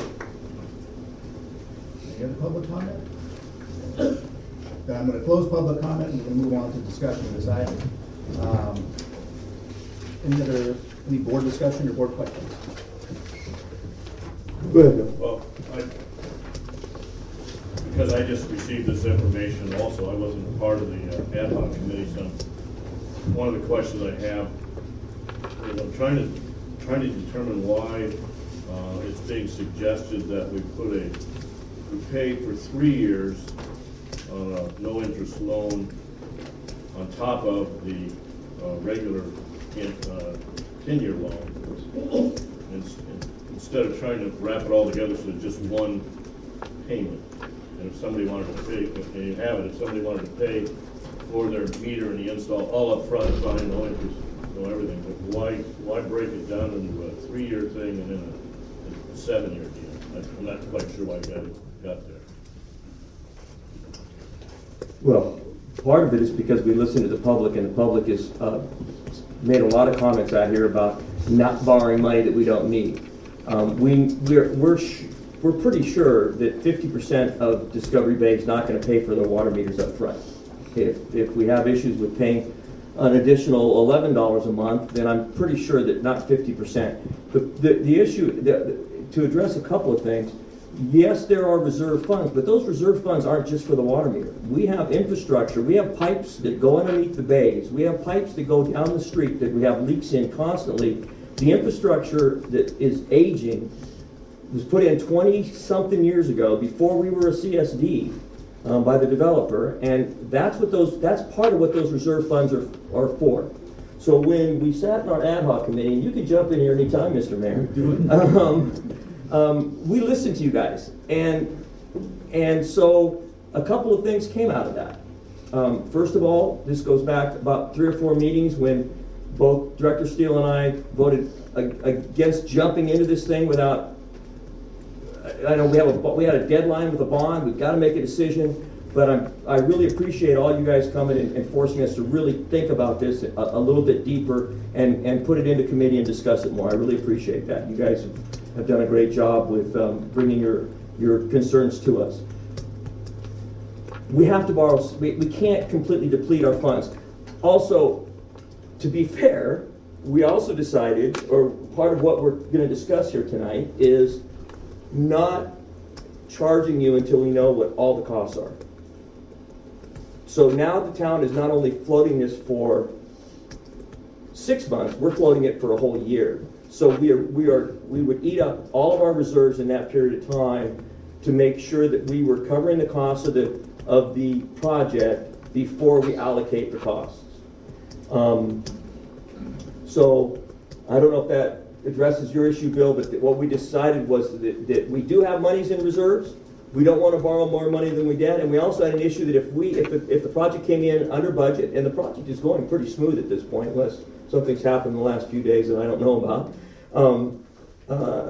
Any other public comment? Then I'm going to close public comment and we're going to move on to discussion of this item. Um, any other, any board discussion or board questions? Go ahead, Bill. Well, I, because I just received this information also, I wasn't a part of the uh, ad hoc committee, so one of the questions I have is I'm trying to trying to determine why uh, it's being suggested that we put a we pay for three years on a no interest loan on top of the uh, regular in, uh, ten year loan, and, and instead of trying to wrap it all together so it's just one payment. And if somebody wanted to pay, and you have it, if somebody wanted to pay for their meter and the install all up front, fine, no interest, no everything, but why why break it down into a three-year thing and then a, a seven-year deal? I'm not quite sure why I got, got there. Well, part of it is because we listen to the public, and the public has uh, made a lot of comments out here about not borrowing money that we don't need. Um, we, we're, we're, sh we're pretty sure that fifty percent of Discovery Bay is not going to pay for their water meters up front. If, if we have issues with paying an additional eleven dollars a month, then I'm pretty sure that not fifty percent. The, the, the issue, the, to address a couple of things, yes, there are reserve funds, but those reserve funds aren't just for the water meter. We have infrastructure. We have pipes that go underneath the bays. We have pipes that go down the street that we have leaks in constantly. The infrastructure that is aging was put in twenty-something years ago, before we were a C S D, um, by the developer, and that's what those, that's part of what those reserve funds are, are for. So when we sat in our ad hoc committee, and you can jump in here anytime, Mister Mayor, um, um, we listened to you guys, and And so a couple of things came out of that. Um, first of all, this goes back about three or four meetings when both Director Steele and I voted ag- against jumping into this thing without, I know we have a, we had a deadline with a bond, we've got to make a decision, but I'm, I really appreciate all you guys coming and, and forcing us to really think about this a, a little bit deeper and, and put it into committee and discuss it more. I really appreciate that. You guys have done a great job with um, bringing your, your concerns to us. We have to borrow, we, we can't completely deplete our funds. Also, to be fair, we also decided, or part of what we're going to discuss here tonight is not charging you until we know what all the costs are. So now the town is not only floating this for six months, we're floating it for a whole year. So we are, we are, we would eat up all of our reserves in that period of time to make sure that we were covering the cost of the of the project before we allocate the costs. Um, so I don't know if that addresses your issue, Bill, but th- what we decided was that, that we do have monies in reserves. We don't want to borrow more money than we did, and we also had an issue that if we if the, if the project came in under budget, and the project is going pretty smooth at this point, unless something's happened in the last few days that I don't know about. Um, uh,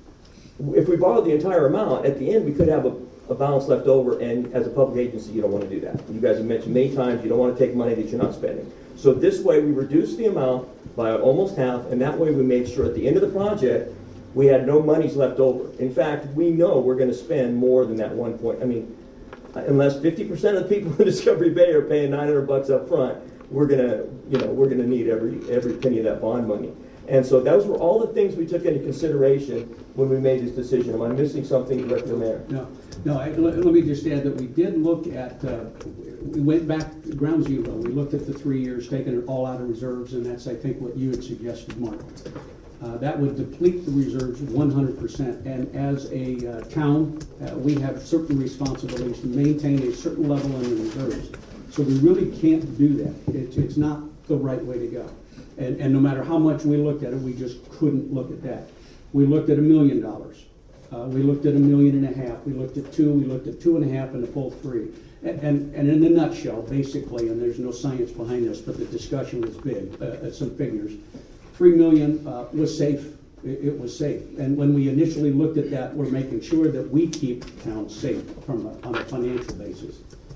if we borrowed the entire amount, at the end we could have a a balance left over, and as a public agency, you don't want to do that. You guys have mentioned many times you don't want to take money that you're not spending. So this way, we reduced the amount by almost half, and that way we made sure at the end of the project, we had no monies left over. In fact, we know we're going to spend more than that one point. I mean, unless fifty percent of the people in Discovery Bay are paying nine hundred bucks up front, we're going to, you know, we're going to need every every penny of that bond money. And so those were all the things we took into consideration when we made this decision. Am I missing something, Director Mayor? No, no. I, let, let me just add that we did look at. Uh, we went back to ground zero. We looked at the three years, taking it all out of reserves, and that's, I think, what you had suggested, Mark. Uh, that would deplete the reserves one hundred percent. And as a uh, town, uh, we have certain responsibilities to maintain a certain level in the reserves. So we really can't do that. It's, it's not the right way to go. And, and no matter how much we looked at it, we just couldn't look at that. We looked at a million dollars. Uh, we looked at a million and a half. We looked at two. We looked at two and a half and a full three. And, and, and in a nutshell, basically, and there's no science behind this, but the discussion was big, uh, at some figures. Three million uh, was safe. It, it was safe. And when we initially looked at that, we're making sure that we keep towns safe from a, on a financial basis.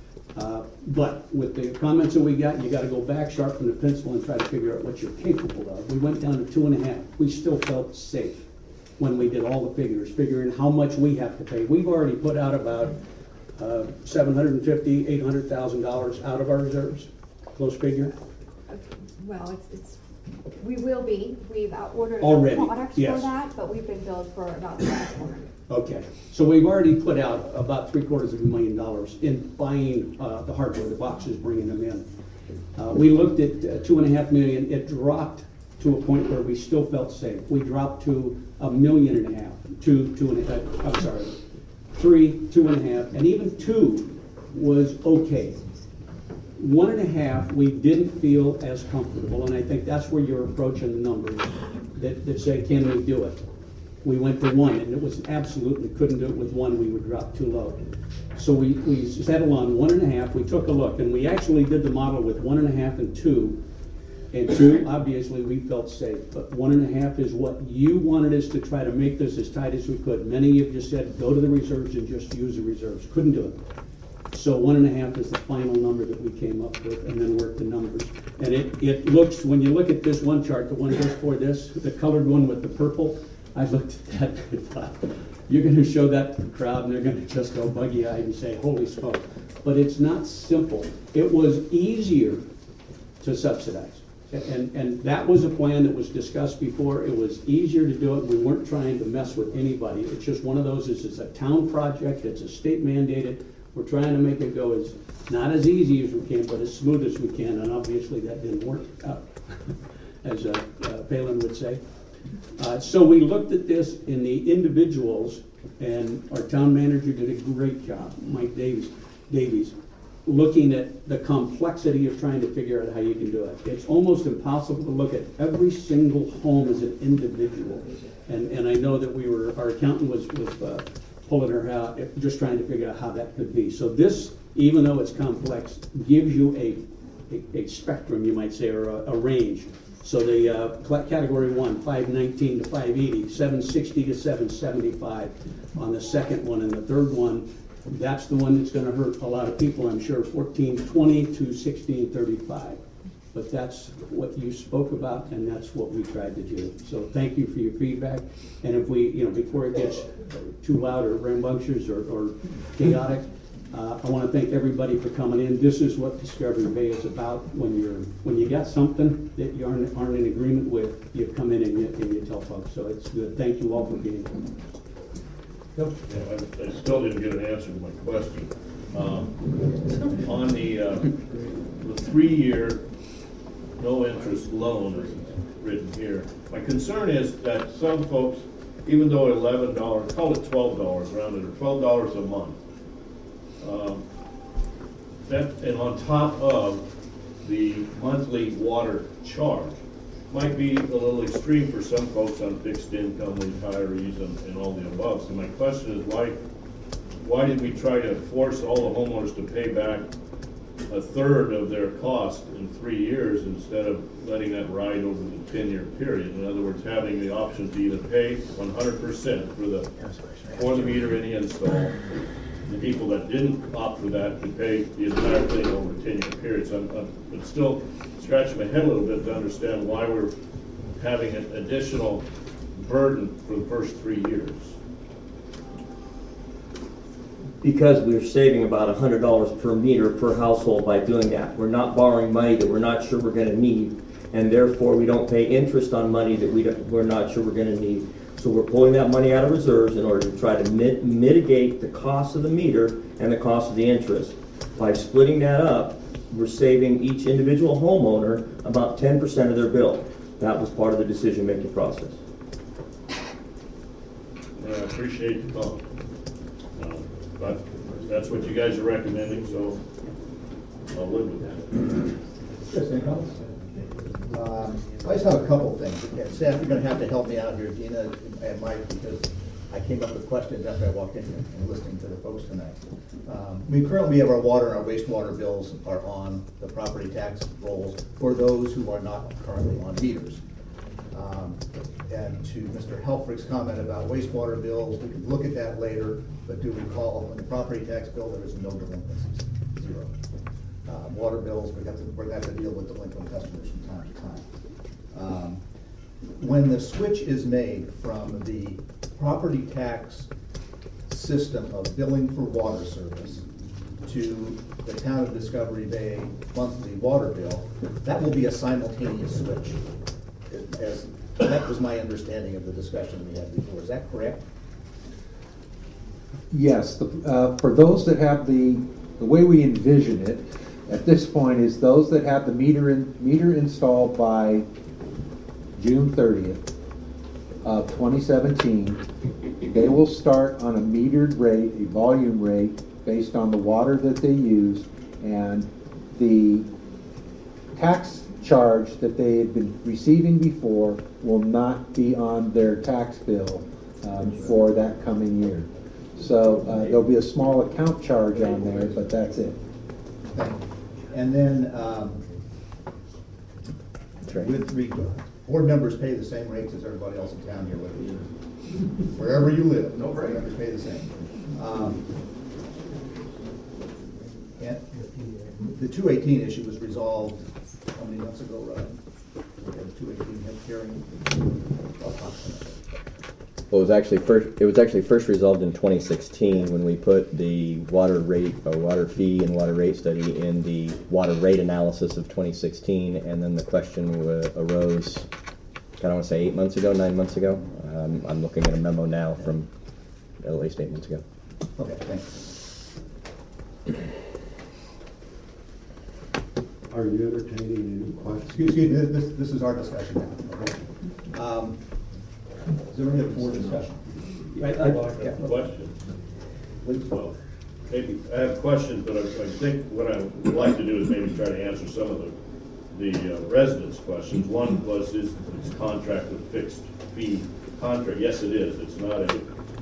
Uh, but with the comments that we got, you got to go back, sharpen the pencil, and try to figure out what you're capable of. We went down to two and a half. We still felt safe when we did all the figures, figuring how much we have to pay. We've already put out about uh, seven hundred fifty thousand dollars, eight hundred thousand dollars out of our reserves. Close figure. Well, it's, it's we will be. We've ordered Already, products yes. for that, but we've been billed for about the last one. Okay, so we've already put out about three quarters of a million dollars in buying uh, the hardware, the boxes, bringing them in. Uh, we looked at uh, two and a half million. It dropped to a point where we still felt safe. We dropped to a million and a half, two, two and a half. I'm sorry, three, two and a half, and even two was okay. One and a half, we didn't feel as comfortable, and I think that's where you're approaching the numbers that, that say, can we do it? We went to one, and it was absolutely couldn't do it with one. We would drop too low. So we, we settled on one and a half. We took a look, and we actually did the model with one and a half and two. And two, obviously, we felt safe. But one and a half is what you wanted us to try to make this as tight as we could. Many of you just said, go to the reserves and just use the reserves. Couldn't do it. So one and a half is the final number that we came up with, and then worked the numbers. And it, it looks, when you look at this one chart, the one before this, the colored one with the purple, I looked at that and thought, you're going to show that to the crowd and they're going to just go buggy-eyed and say, holy smoke. But it's not simple. It was easier to subsidize. And, and that was a plan that was discussed before. It was easier to do it. We weren't trying to mess with anybody. It's just one of those, it's, it's a town project. It's a state mandated. We're trying to make it go as, not as easy as we can, but as smooth as we can. And obviously that didn't work out, as uh, uh, Phelan would say. Uh, so we looked at this in the individuals, and our town manager did a great job, Mike Davies, Davies, looking at the complexity of trying to figure out how you can do it. It's almost impossible to look at every single home as an individual. And and I know that we were, our accountant was, was uh, pulling her out, just trying to figure out how that could be. So this, even though it's complex, gives you a, a, a spectrum, you might say, or a, a range. So the uh, category one, five nineteen to five eighty, seven sixty to seven seventy-five on the second one, and the third one, that's the one that's going to hurt a lot of people, I'm sure, fourteen twenty to sixteen thirty-five. But that's what you spoke about, and that's what we tried to do. So thank you for your feedback. And if we, you know, before it gets too loud or rambunctious or, or chaotic, uh, I want to thank everybody for coming in. This is what Discovery Bay is about. When you're, when you got something that you aren't, aren't in agreement with, you come in and you, and you tell folks. So it's good. Thank you all for being here. Yep. Yeah, I, I still didn't get an answer to my question. Um, on the, uh, the three-year no interest loan is written here. My concern is that some folks, even though eleven dollars, call it twelve dollars rounded, or twelve dollars a month, um, that, and on top of the monthly water charge, might be a little extreme for some folks on fixed income, retirees, and, and all the above. So my question is, why, why did we try to force all the homeowners to pay back a third of their cost in three years instead of letting that ride over the ten-year period? In other words, having the option to either pay one hundred percent for the for the meter any install. The people that didn't opt for that could pay the entire thing over a ten-year period. So I'm, I'm, I'm still scratching my head a little bit to understand why we're having an additional burden for the first three years. Because we're saving about one hundred dollars per meter per household by doing that. We're not borrowing money that we're not sure we're going to need, and therefore we don't pay interest on money that we don't, we're not sure we're going to need. So we're pulling that money out of reserves in order to try to mit mitigate the cost of the meter and the cost of the interest. By splitting that up, we're saving each individual homeowner about ten percent of their bill. That was part of the decision-making process. I appreciate the call. But that's what you guys are recommending, so I'll live with that. Yes, any comments? Um, I just have a couple of things. And Seth, you're going to have to help me out here, Dina and Mike, because I came up with questions after I walked in here and listening to the folks tonight. Um, I mean, currently we have our water and our wastewater bills are on the property tax rolls for those who are not currently on meters. Um, and to Mister Helfrich's comment about wastewater bills, we can look at that later, but do recall on the property tax bill, there is no delinquencies, zero. Uh, water bills, we have to, we're going to have to deal with delinquent customers from time to time. Um, when the switch is made from the property tax system of billing for water service to the town of Discovery Bay monthly water bill, that will be a simultaneous switch. As, that was my understanding of the discussion we had before. Is that correct? Yes. The, uh, for those that have the, the way we envision it at this point is those that have the meter in, meter installed by June thirtieth of twenty seventeen, they will start on a metered rate, a volume rate based on the water that they use, and the tax charge that they had been receiving before will not be on their tax bill um, for that coming year. So uh, there'll be a small account charge on there, but that's it. Okay. And then um, with regard, board members pay the same rates as everybody else in town here, whether you, wherever you live. No, board members pay the same. Um, and the two eighteen issue was resolved how many months ago, Rod? We had the two eighteen hearing. I'll talk about that. Well, it was actually first. It was actually first resolved in twenty sixteen when we put the water rate, or water fee, and water rate study in the water rate analysis of twenty sixteen, and then the question arose. I don't want to say eight months ago, nine months ago. Um, I'm looking at a memo now from at least eight months ago. Okay, thanks. Are you entertaining any questions? Excuse me, this, this is our discussion now. Okay. Um, is there any more discussion? I, I, I have a question. Well, maybe I have questions, but I, I think what I would like to do is maybe try to answer some of the the uh, residents' questions. One was, is this contract a fixed fee contract? Yes, it is. It's not a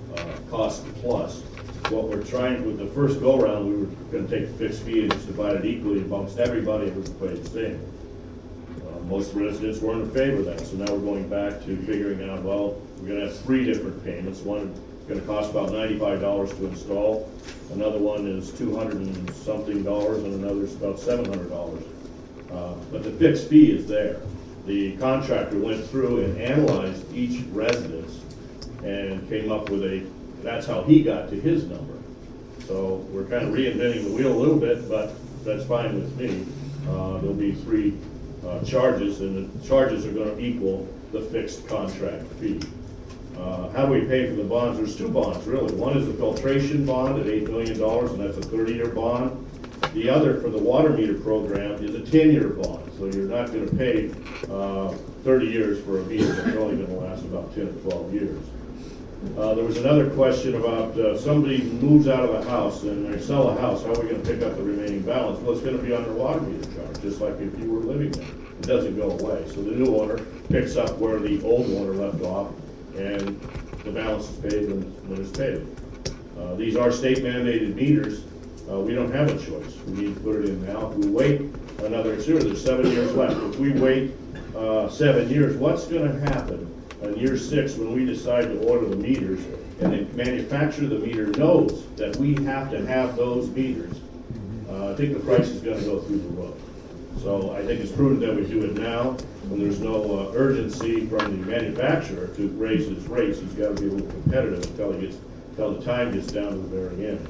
uh, cost plus. What we're trying, with the first go-around, we were going to take the fixed fee and just divide it equally amongst everybody and we would pay the same. Uh, most residents weren't in favor of that, so now we're going back to figuring out, well, we're going to have three different payments. One is going to cost about ninety-five dollars to install, another one is two hundred and something dollars, and another is about seven hundred dollars. Uh, but the fixed fee is there. The contractor went through and analyzed each residence and came up with a, that's how he got to his number. So we're kind of reinventing the wheel a little bit, but that's fine with me. Uh, there'll be three uh, charges, and the charges are going to equal the fixed contract fee. Uh, how do we pay for the bonds? There's two bonds, really. One is the filtration bond at eight million dollars, and that's a thirty-year bond. The other, for the water meter program, is a ten-year bond. So you're not going to pay uh, thirty years for a meter that's only going to last about ten or twelve years. Uh, there was another question about uh, somebody moves out of a house and they sell a house. How are we going to pick up the remaining balance? Well, it's going to be on their water meter charge, just like if you were living there. It doesn't go away. So the new owner picks up where the old owner left off, and the balance is paid when, when it's paid. Uh, these are state mandated meters. Uh, we don't have a choice. We need to put it in now. If we wait another, sure, there's seven years left. If we wait uh, seven years, what's going to happen in year six when we decide to order the meters and the manufacturer of the meter knows that we have to have those meters? Uh, I think the price is going to go through the roof. So I think it's prudent that we do it now when there's no uh, urgency from the manufacturer to raise his rates. He's got to be a little competitive until he gets, until the time gets down to the very end.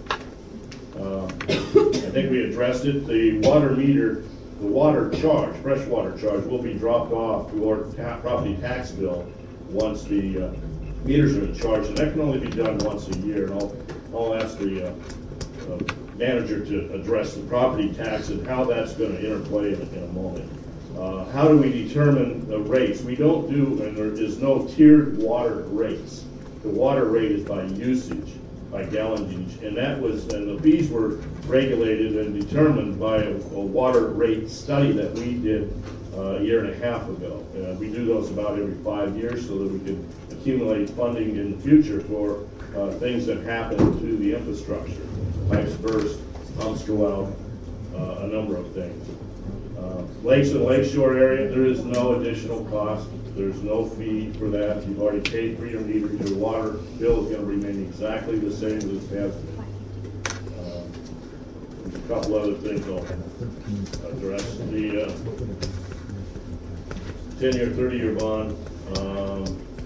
Uh, I think we addressed it. The water meter, the water charge, freshwater charge, will be dropped off to our ta property tax bill once the uh, meters are in charge, and that can only be done once a year. And I'll, I'll ask the uh, uh, manager to address the property tax and how that's going to interplay in, in a moment. Uh, how do we determine the rates? We don't do, and there is no tiered water rates. The water rate is by usage, by gallonage, and that was, and the fees were regulated and determined by a, a water rate study that we did uh, a year and a half ago. Uh, we do those about every five years so that we can accumulate funding in the future for uh, things that happen to the infrastructure. Pipes burst, pumps go out, uh, a number of things. Uh, lakes and lakeshore area, there is no additional cost. There's no fee for that. You've already paid for your meter. Your water bill is going to remain exactly the same as it has been. Uh, there's a couple other things I'll address. The uh, ten-year, thirty-year bond, um,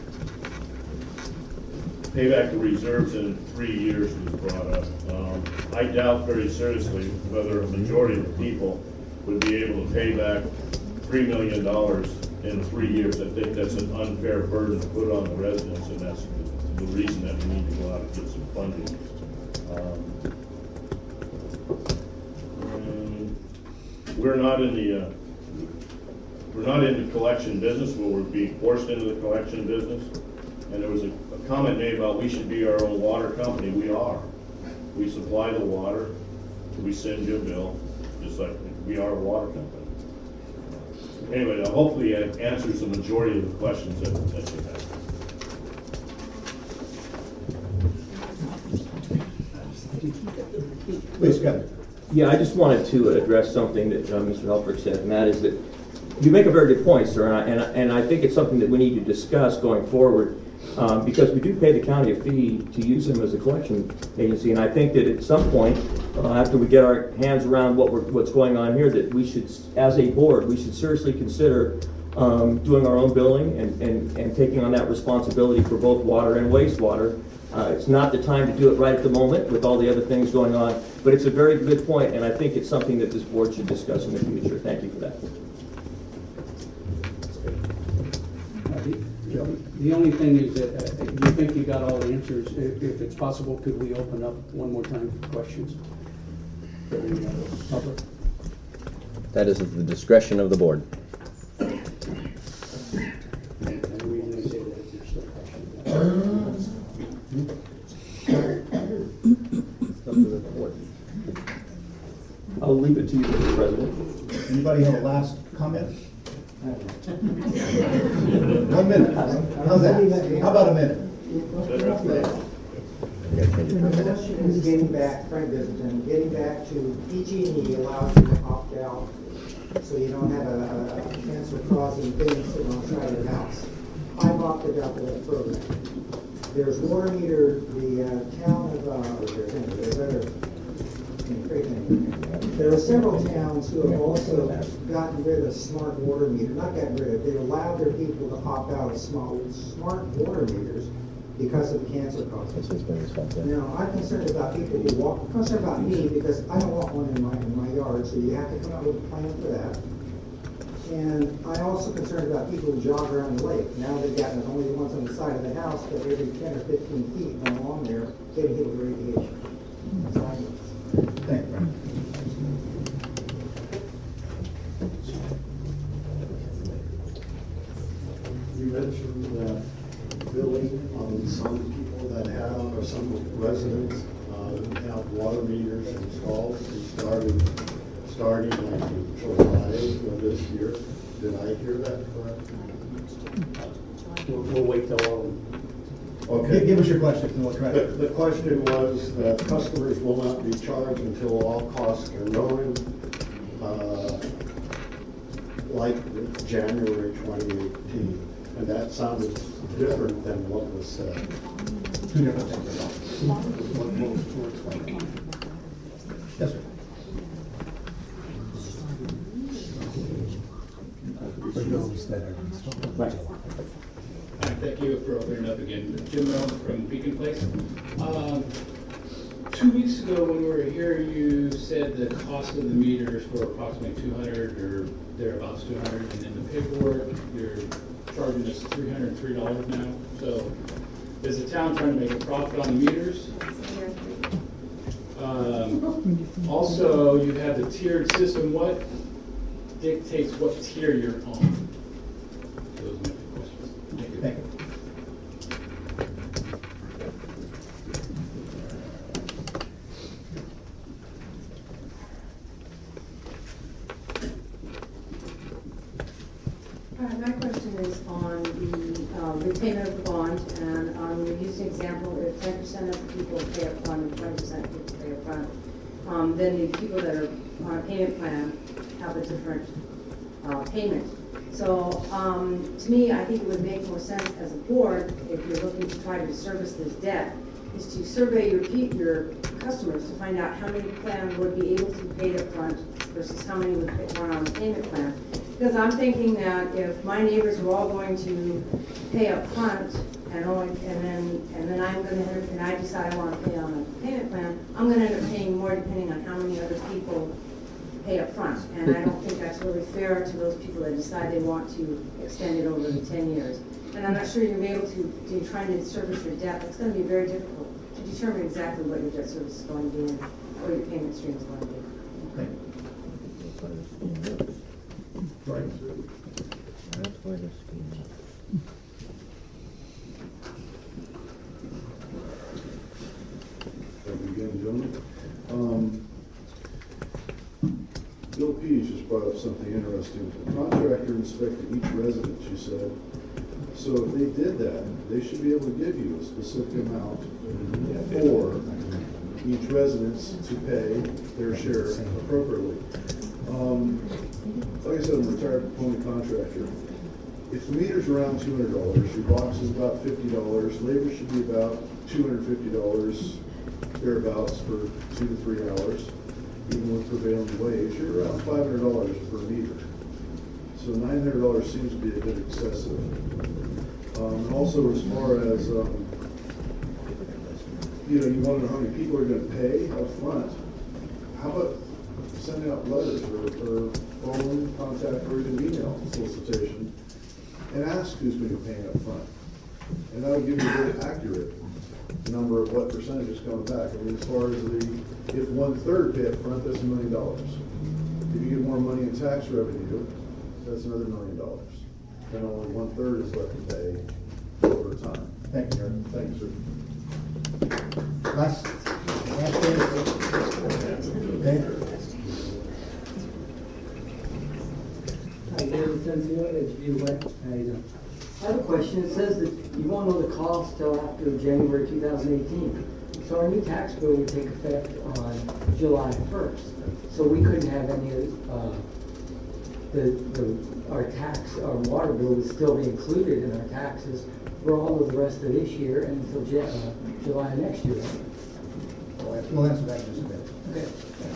pay back the reserves in three years was brought up. Um, I doubt very seriously whether a majority of the people would be able to pay back three million dollars in three years. I think that's an unfair burden to put on the residents, and that's the, the reason that we need to go out and get some funding. Um, and we're not in the uh, we're not in the collection business, where we're being forced into the collection business. And there was a, a comment made about we should be our own water company. We are. We supply the water. We send you a bill, just like we are a water company. Anyway, uh, hopefully it answers the majority of the questions that, that you have. Please, Kevin. Yeah, I just wanted to address something that uh, Mister Helfrich said, and that is that you make a very good point, sir, and I, and I, and I think it's something that we need to discuss going forward, um, because we do pay the county a fee to use them as a collection agency, and I think that at some point, uh, after we get our hands around what we're, what's going on here, that we should, as a board, we should seriously consider um, doing our own billing and, and, and taking on that responsibility for both water and wastewater. Uh, it's not the time to do it right at the moment with all the other things going on, but it's a very good point, and I think it's something that this board should discuss in the future. Thank you for that. The only thing is that uh, you think you got all the answers. If, if it's possible, could we open up one more time for questions for the uh, public? That is at the discretion of the board. And the reason I say that is there's still questions. Up to the board. I'll leave it to you, Mister President. Anybody have a last comment? One minute. How's that? How about a minute? The question is getting back, Frank Visiton, getting back to P G and E allows you to opt out so you don't have a, a, a cancer-causing thing sitting on the side of your house. I've opted out of that program. There's water meter, the uh, town of, uh, or there's, there's other, there are several towns who have also gotten rid of smart water meter, not gotten rid of, they've allowed their people to opt out of small, smart water meters because of the cancer causes. Now, I'm concerned about people who walk, I'm concerned about me because I don't want one in my, in my yard, so you have to come up with a plan for that. And I'm also concerned about people who jog around the lake. Now they've got not only the ones on the side of the house, but every ten or fifteen feet going along there, getting hit with radiation. That's all I need. Thank you, Brian. You mentioned that billing on some people that have, or some residents uh, who have water meters installed, who started, starting like in July of this year. Did I hear that correct? We'll, we'll wait till all. Okay. Give us your question, and we'll try The, to. the question was that customers will not be charged until all costs are known, uh, like January twenty eighteen. And that sounded different than what was said. Two different things. Yes, sir. Thank you for opening up again. Jim Mel from Beacon Place. Um, two weeks ago when we were here, you said the cost of the meters were approximately two hundred or thereabouts two hundred, and in the paperwork, you're charging us three hundred three dollars now. So is the town trying to make a profit on the meters? Um, also, you have the tiered system. What dictates what tier you're on? Those are my two questions. Thank you. Thank you. All right, my question is on the uh, repayment of the bond, and um, we used an example, if ten percent of the people pay up front and twenty percent of people pay up front, um, then the people that are on a payment plan have a different uh, payment. So um, to me, I think it would make more sense as a board, if you're looking to try to service this debt, is to survey your pe- your customers to find out how many plan would be able to pay up front versus how many would pay- run on a payment plan. Because I'm thinking that if my neighbors were all going to pay up front and only, and then and then I'm going to and I decide I want to pay on a payment plan, I'm going to end up paying more depending on how many other people pay up front. And I don't think that's really fair to those people that decide they want to extend it over the ten years. And I'm not sure you'll be able to, to trying to service your debt. It's going to be very difficult to determine exactly what your debt service is going to be and what your payment stream is going to be. Okay. Right. That's why the scheme. Thank you again, gentlemen. Um, Bill Pease just brought up something interesting. The contractor inspected each residence, you said. So if they did that, they should be able to give you a specific amount for each residence to pay their share appropriately. Um, like I said, I'm a retired component contractor. If the meter's around two hundred dollars, your box is about fifty dollars, labor should be about two hundred fifty dollars, thereabouts, for two to three hours. Even with prevailing wage, you're around five hundred dollars per meter. So nine hundred dollars seems to be a bit excessive. Um, and also, as far as, um, you know, you want to know how many people are going to pay up front. How about sending out letters or, or phone contact or even email solicitation and ask who's going to be paying up front? And that would give you a very accurate number of what percentage is coming back. I mean, as far as the, if one third pay up front, that's a million dollars. If you get more money in tax revenue, that's another million dollars. And only one third is left to pay over time. Thank you, Eric. Thank you, sir. Last, last thing. Okay. Hi, David Sencio, H B Wet. How you doing? I have a question. It says that you won't know the cost till after January two thousand eighteen. So our new tax bill would take effect on July first. So we couldn't have any of, uh, the, the, our tax, our water bill would still be included in our taxes for all of the rest of this year and until Jan- uh, July of next year. We'll answer that in just a minute. Okay.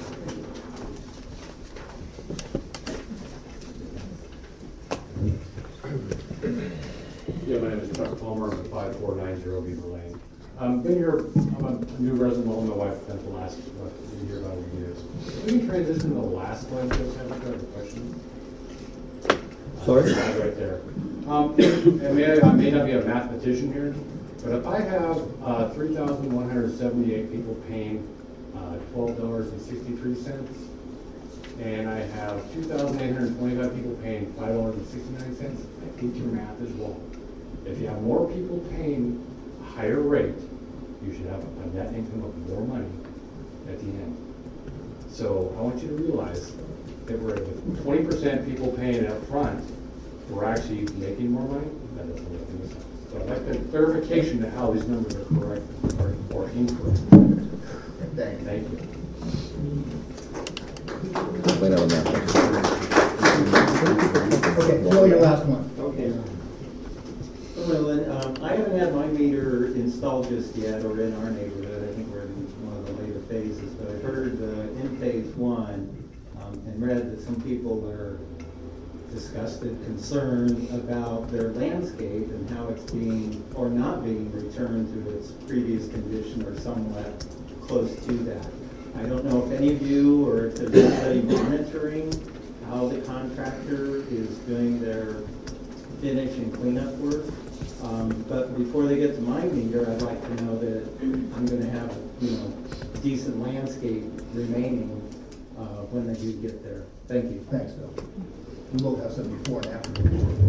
Yeah, my name is Chuck Palmer. I'm at five four nine zero Beaver Lane. I've been here, I'm a new resident, well, my wife spent the last, what, been here about eight years. We can transition to the last one, just have a question. Sorry? Uh, right there. Um, and may I, I may not be a mathematician here, but if I have uh, three thousand one hundred seventy-eight people paying uh, twelve dollars and sixty-three cents, and I have two thousand eight hundred twenty-five people paying five dollars and sixty-nine cents, I think your math is wrong. If you have more people paying a higher rate, you should have a net income of more money at the end. So I want you to realize that we're with twenty percent people paying it up front, we're actually making more money. That doesn't make any sense. So I'd like the clarification to how these numbers are correct or, or incorrect. Thank you. Thank you. Explain that on that. Okay, Joe, your last one. Okay. Well, um, I haven't had my meter installed just yet, or in our neighborhood. I think we're in one of the later phases, but I heard uh, in phase one um, and read that some people are disgusted, concerned about their landscape and how it's being or not being returned to its previous condition or somewhat close to that. I don't know if any of you or if there's anybody monitoring how the contractor is doing their finish and cleanup work. Um, but before they get to my meter, I'd like to know that I'm going to have, you know, decent landscape remaining uh, when they do get there. Thank you. Thanks, Bill. We will have some before and after.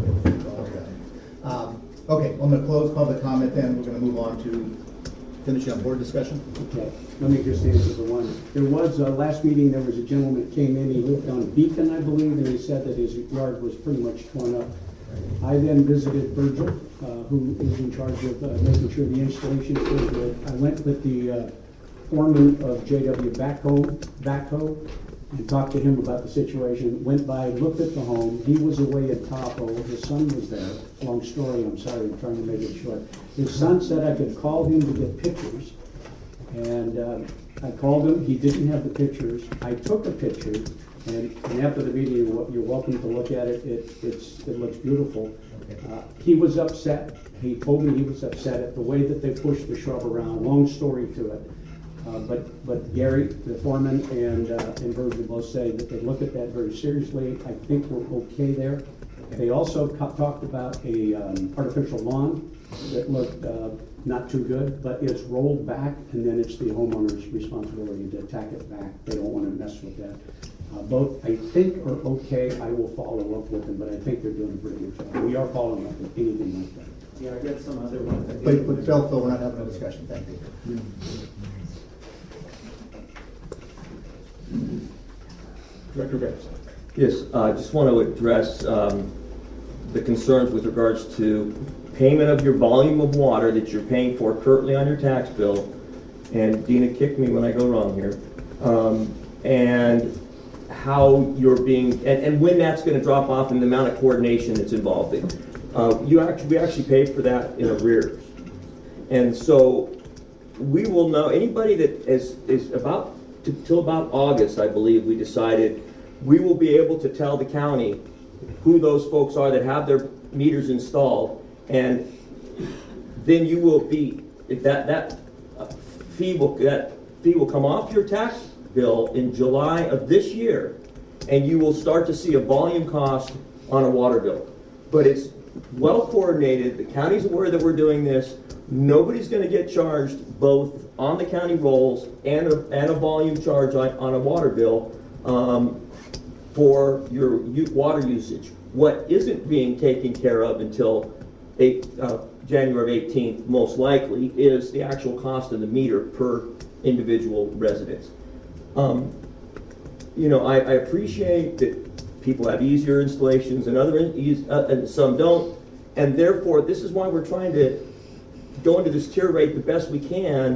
Um, okay, I'm going to close public comment then. We're going to move on to finishing up board discussion. Okay, let me just answer the one. There was, uh, last meeting, there was a gentleman that came in, he lived on Beacon, I believe, and he said that his yard was pretty much torn up. I then visited Virgil, uh, who is in charge of uh, making sure the installation is really good. I went with the uh, foreman of J W Backhoe, Backhoe and talked to him about the situation. Went by, looked at the home. He was away at Tahoe. His son was there. Long story, I'm sorry, I'm trying to make it short. His son said I could call him to get pictures. And uh, I called him. He didn't have the pictures. I took a picture. And, and after the meeting, you're welcome to look at it. It, it's, it looks beautiful. Uh, he was upset. He told me he was upset at the way that they pushed the shrub around. Long story to it. Uh, but, but Gary, the foreman, and, uh, and Virgil both say that they look at that very seriously. I think we're okay there. They also co- talked about a um, artificial lawn that looked uh, not too good, but it's rolled back, and then it's the homeowner's responsibility to tack it back. They don't want to mess with that. Uh, both, I think, are okay. I will follow up with them, but I think they're doing a pretty good job. We are following up with anything like that. Yeah, I got some other ones. But, but Phil, Phil, we're not having a discussion. Thank you. Director Graves. Yes, I uh, just want to address um, the concerns with regards to payment of your volume of water that you're paying for currently on your tax bill. And Dina, kick me when I go wrong here. Um, and how you're being, and, and when that's going to drop off and the amount of coordination that's involved in. Uh, you actually, we actually pay for that in arrears. And so we will know, anybody that is, is about, to, till about August, I believe, we decided we will be able to tell the county who those folks are that have their meters installed, and then you will be, if that, that fee will, that fee will come off your tax bill in July of this year, and you will start to see a volume cost on a water bill. But it's well coordinated. The county's aware that we're doing this. Nobody's going to get charged both on the county rolls and a, and a volume charge on, on a water bill um, for your water usage. What isn't being taken care of until eight, uh, January eighteenth, most likely, is the actual cost of the meter per individual residence. Um, you know, I, I appreciate that people have easier installations and other in, uh, and some don't, and therefore this is why we're trying to go into this tier rate the best we can.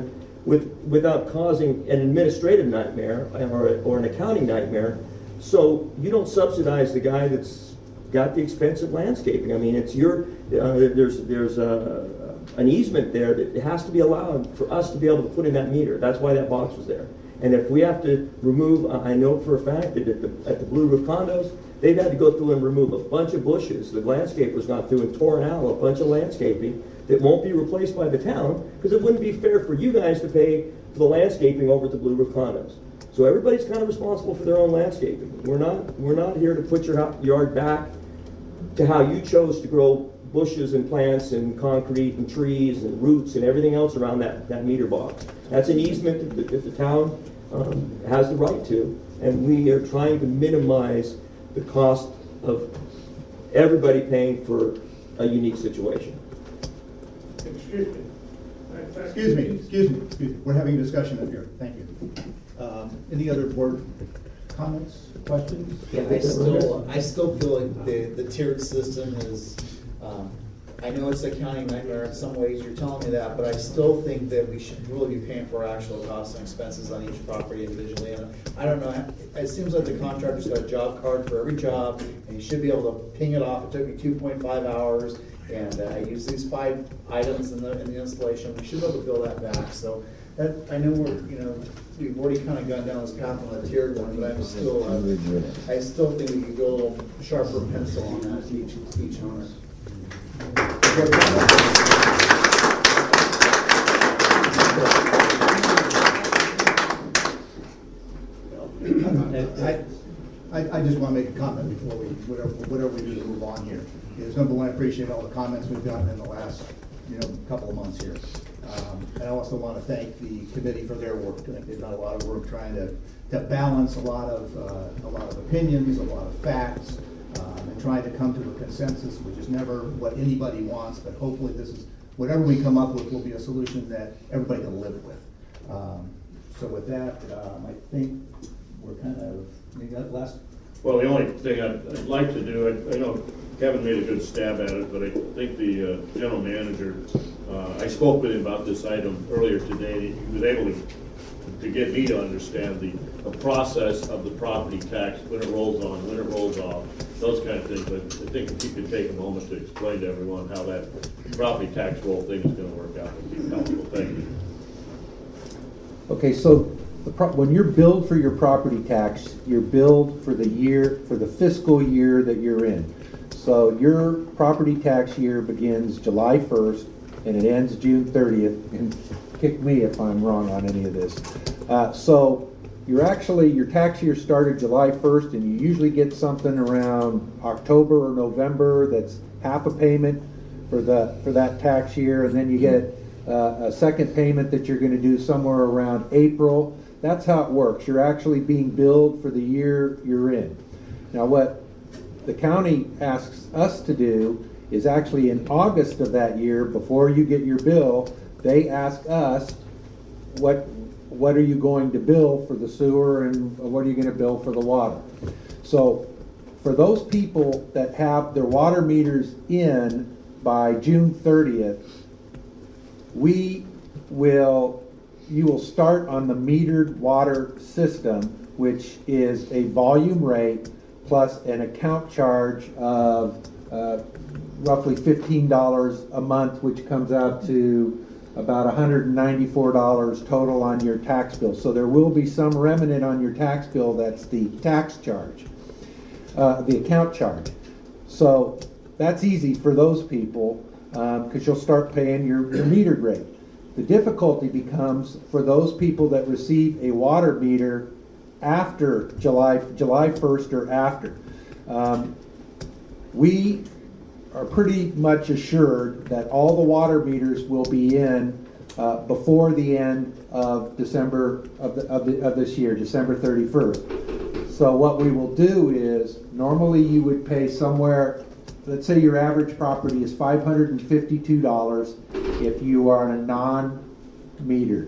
with, without causing an administrative nightmare or, or an accounting nightmare. So you don't subsidize the guy that's got the expensive landscaping. I mean, it's your, uh, there's, there's a, an easement there that it has to be allowed for us to be able to put in that meter. That's why that box was there. And if we have to remove, I know for a fact that at the, at the Blue Roof condos, they've had to go through and remove a bunch of bushes. The landscaper's gone through and torn out a bunch of landscaping that won't be replaced by the town, because it wouldn't be fair for you guys to pay for the landscaping over at the Blue Roof condos. So everybody's kind of responsible for their own landscaping. We're not, we're not here to put your yard back to how you chose to grow bushes and plants and concrete and trees and roots and everything else around that, that meter box. That's an easement that the, that the town um, has the right to, and we are trying to minimize the cost of everybody paying for a unique situation. Excuse me. Excuse me, excuse me, excuse me. We're having a discussion up here. Thank you. Um, any other board comments, questions? Yeah, I still, I still feel like the, the tiered system is, um, I know it's a accounting nightmare in some ways, you're telling me that, but I still think that we should really be paying for our actual costs and expenses on each property individually. And I don't know, it seems like the contractor's got a job card for every job, and you should be able to ping it off. It took me two point five hours, and uh, I used these five items in the, in the installation. We should be able to bill that back. So that, I know we're, you know, we've already kind of gone down this path on the tiered one, but I'm still, uh, I still think we could go a little sharper pencil on that to each, each owner. I, I, I just want to make a comment before we, whatever, whatever we do to move on here. Is number one, I appreciate all the comments we've gotten in the last, you know, couple of months here. Um, and I also want to thank the committee for their work. I think they've done a lot of work trying to, to balance a lot of uh, a lot of opinions, a lot of facts, um, and trying to come to a consensus, which is never what anybody wants. But hopefully, this is whatever we come up with will be a solution that everybody can live with. Um, so with that, um, I think we're kind of maybe that last. Well, the only thing I'd, I'd like to do, I, I know Kevin made a good stab at it, but I think the uh, general manager, uh, I spoke with him about this item earlier today. He was able to, to get me to understand the, the process of the property tax, when it rolls on, when it rolls off, those kind of things. But I think if you could take a moment to explain to everyone how that property tax roll thing is going to work out, it would be helpful. Thank you. Okay, so the pro when you're billed for your property tax, you're billed for the year, for the fiscal year that you're in. So your property tax year begins July first and it ends June thirtieth. And kick me if I'm wrong on any of this. Uh, so you're actually, your tax year started July first, and you usually get something around October or November that's half a payment for the for that tax year, and then you get uh, a second payment that you're going to do somewhere around April. That's how it works. You're actually being billed for the year you're in. Now, what the county asks us to do is actually in August of that year, before you get your bill, they ask us, what what are you going to bill for the sewer and what are you going to bill for the water? So for those people that have their water meters in by June thirtieth, we will you will start on the metered water system, which is a volume rate plus an account charge of uh, roughly fifteen dollars a month, which comes out to about one hundred ninety-four dollars total on your tax bill. So there will be some remnant on your tax bill that's the tax charge, uh, the account charge. So that's easy for those people because um, you'll start paying your, your metered rate. The difficulty becomes for those people that receive a water meter after July July first or after. Um, we are pretty much assured that all the water meters will be in uh, before the end of December of, the, of, the, of this year, December thirty-first. So what we will do is, normally you would pay somewhere, let's say your average property is five hundred fifty-two dollars if you are on a non-meter.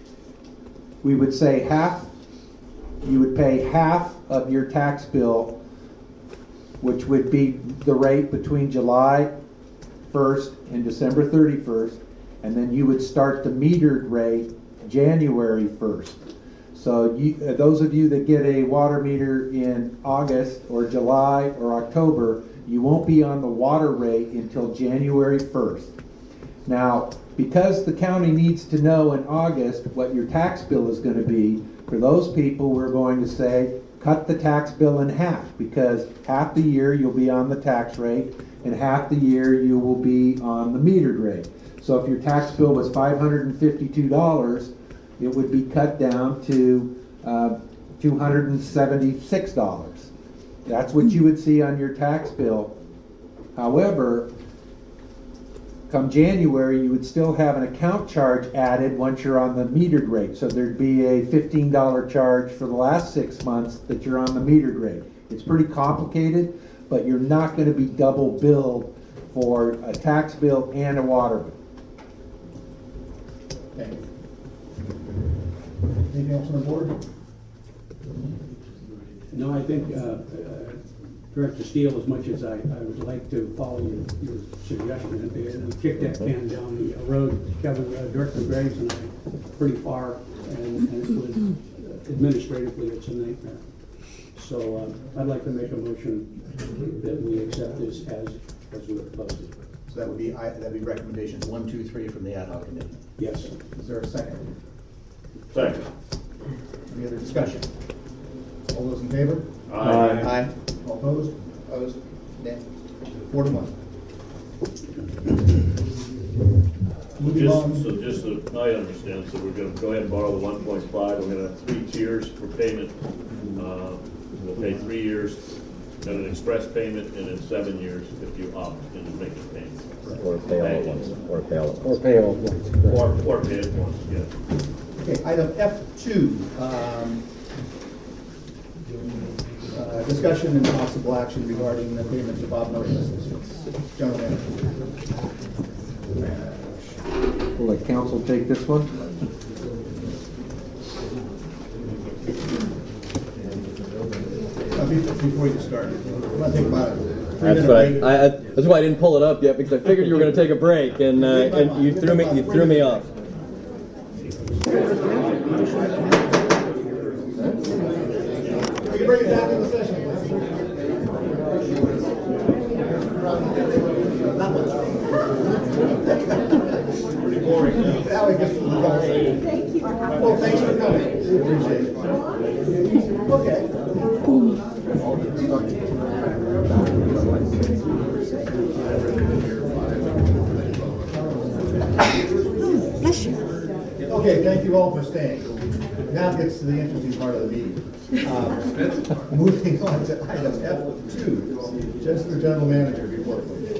We would say half, you would pay half of your tax bill, which would be the rate between July first and December thirty-first, and then you would start the metered rate January first. So you, uh, those of you that get a water meter in August or July or October, you won't be on the water rate until January first. Now, because the county needs to know in August what your tax bill is going to be, for those people we're going to say, cut the tax bill in half, because half the year you'll be on the tax rate and half the year you will be on the metered rate. So if your tax bill was five hundred fifty-two dollars, it would be cut down to uh, two hundred seventy-six dollars. That's what you would see on your tax bill. However, come January, you would still have an account charge added once you're on the metered rate. So there'd be a fifteen dollar charge for the last six months that you're on the metered rate. It's pretty complicated, but you're not going to be double billed for a tax bill and a water bill. Thank you. Anything else on the board? No, I think, uh, uh, Director Steele, as much as I, I would like to follow your, your suggestion, and we kicked that can down the road, Kevin, uh, Director Graves and I, pretty far, and, and it would, administratively, it's a nightmare. So uh, I'd like to make a motion that we accept this as, as we proposed it. So that would be, I- that'd be recommendations one, two, three from the ad hoc committee. Yes. Is there a second? Second. Any other discussion? All those in favor? Aye. Aye. All opposed? Opposed? Nay. Four to one. Moving on. Just, so just so I understand, so we're gonna go ahead and borrow the one point five, we're gonna have three tiers for payment. Uh, We'll pay three years, then an express payment, and then seven years if you opt into making payments. Or pay all at once, or pay all at once. Or pay all at once. Or, or pay it once, yeah. Okay, item F two, um, uh, discussion and possible action regarding the payment to Bob Murray Associates. General Manager. We'll let council take this one. Uh, Before you start, I'm gonna take about a That's three-minute why break. I, I, that's why I didn't pull it up yet, because I figured you were going to take a break, and uh, and you threw me you threw me off. We can bring it back in the session. Pretty boring. Now we get to the results. Thank you. Well, thanks for coming. We appreciate it. Okay. Bless you. Okay, thank you all for staying. Now gets to the interesting part of the meeting. Um, Moving on to item F two, just the general manager report, please.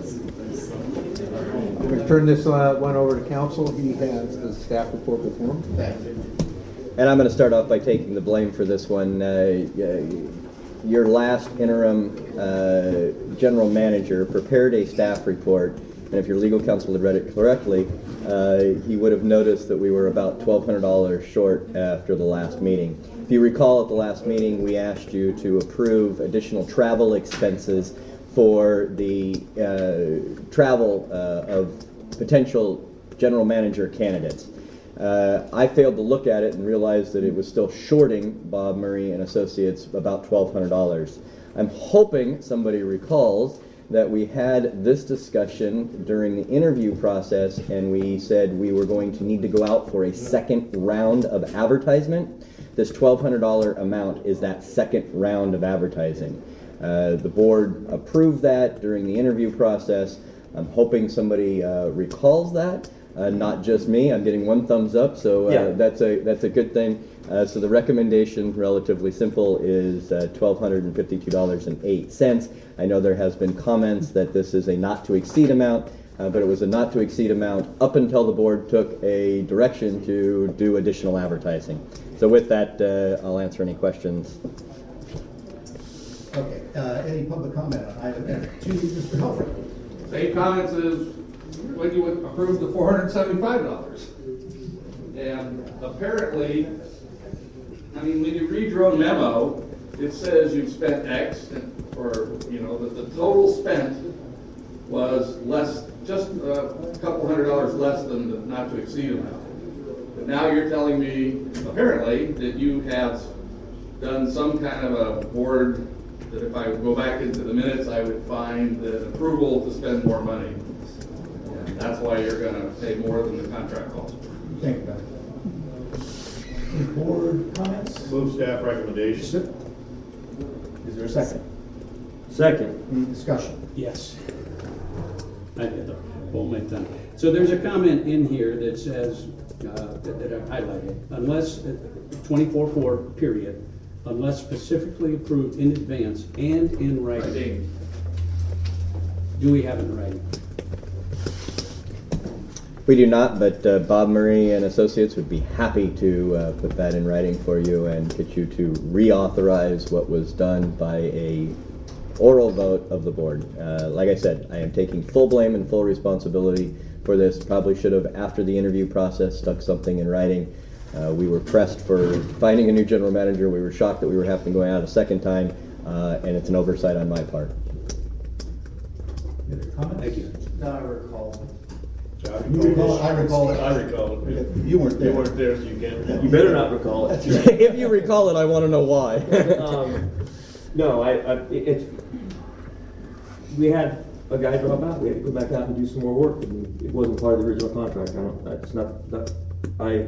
We'll turn this uh, one over to council. He has the staff report before him. Thank you. And I'm going to start off by taking the blame for this one. Uh, your last interim uh, general manager prepared a staff report, and if your legal counsel had read it correctly, uh, he would have noticed that we were about twelve hundred dollars short after the last meeting. If you recall, at the last meeting, we asked you to approve additional travel expenses for the uh, travel uh, of potential general manager candidates. Uh, I failed to look at it and realized that it was still shorting Bob Murray and Associates about twelve hundred dollars. I'm hoping somebody recalls that we had this discussion during the interview process, and we said we were going to need to go out for a second round of advertisement. This twelve hundred dollars amount is that second round of advertising. Uh, the board approved that during the interview process. I'm hoping somebody uh, recalls that. Uh, not just me. I'm getting one thumbs up, so uh, Yeah. that's a that's a good thing. Uh, so the recommendation, relatively simple, is uh, one thousand two hundred fifty-two dollars and eight cents. I know there has been comments that this is a not to exceed amount, uh, but it was a not to exceed amount up until the board took a direction to do additional advertising. So with that, uh, I'll answer any questions. Okay, uh, any public comment on item F two, Mister Helfrich? Same comments as when you would approve the four hundred seventy-five dollars. And apparently, I mean, when you read your own memo, it says you've spent X, or, you know, that the total spent was less, just a couple hundred dollars less than the not to exceed amount. But now you're telling me, apparently, that you have done some kind of a board, that if I go back into the minutes, I would find the approval to spend more money. And that's why you're gonna pay more than the contract calls for. Thank you, Ben. Any board comments? Move staff recommendation. Is there a second? Second. Any discussion? Yes. I did, though. Won't make time. So there's a comment in here that says, uh, that that I highlighted, unless, twenty-four four, period, unless specifically approved in advance and in writing. Writing. Do we have it in writing? We do not, but uh, Bob Murray and Associates would be happy to uh, put that in writing for you and get you to reauthorize what was done by a oral vote of the board. Uh, like I said, I am taking full blame and full responsibility for this. Probably should have, after the interview process, stuck something in writing. Uh, we were pressed for finding a new general manager. We were shocked that we were having to go out a second time, uh, and it's an oversight on my part. Any other comments? Thank you. No, I recall. You recall it, I recall it. I recall it. You weren't there. You weren't there, so you can't. You better not recall it. If you recall it, I want to know why. um, no, I, I it, it's we had a guy drop out. We had to go back out and do some more work. And it wasn't part of the original contract. I don't. That's not. That, I.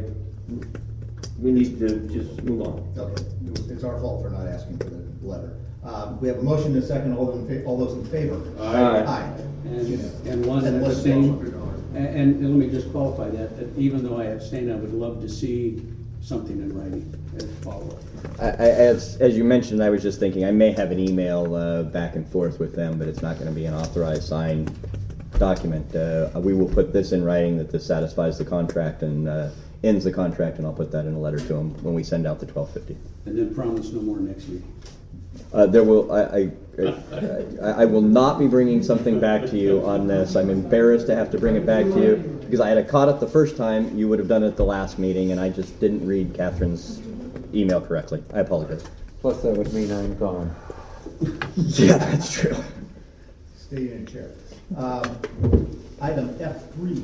We need to just move on. Okay, it was, it's our fault for not asking for the letter. Um, we have a motion and a second. All those in, fa- all those in favor? Aye. Aye. And, and one And one abstain. And, and let me just qualify that, that even though I abstain, I would love to see something in writing as follow-up. I, I, as, as you mentioned, I was just thinking I may have an email uh, back and forth with them, but it's not going to be an authorized signed document. Uh, we will put this in writing that this satisfies the contract and uh, ends the contract, and I'll put that in a letter to them when we send out the twelve fifty. And then promise no more next week. Uh, there will, I, I, I, I will not be bringing something back to you on this. I'm embarrassed to have to bring it back to you because I had caught it the first time. You would have done it at the last meeting, and I just didn't read Catherine's email correctly. I apologize. Plus, that would mean I'm gone. Yeah, that's true. Stay in chair. Um, item F three,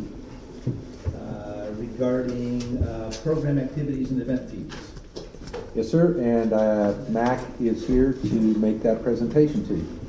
uh, regarding uh, program activities and event fees. Yes, sir, and uh, Mac is here to make that presentation to you.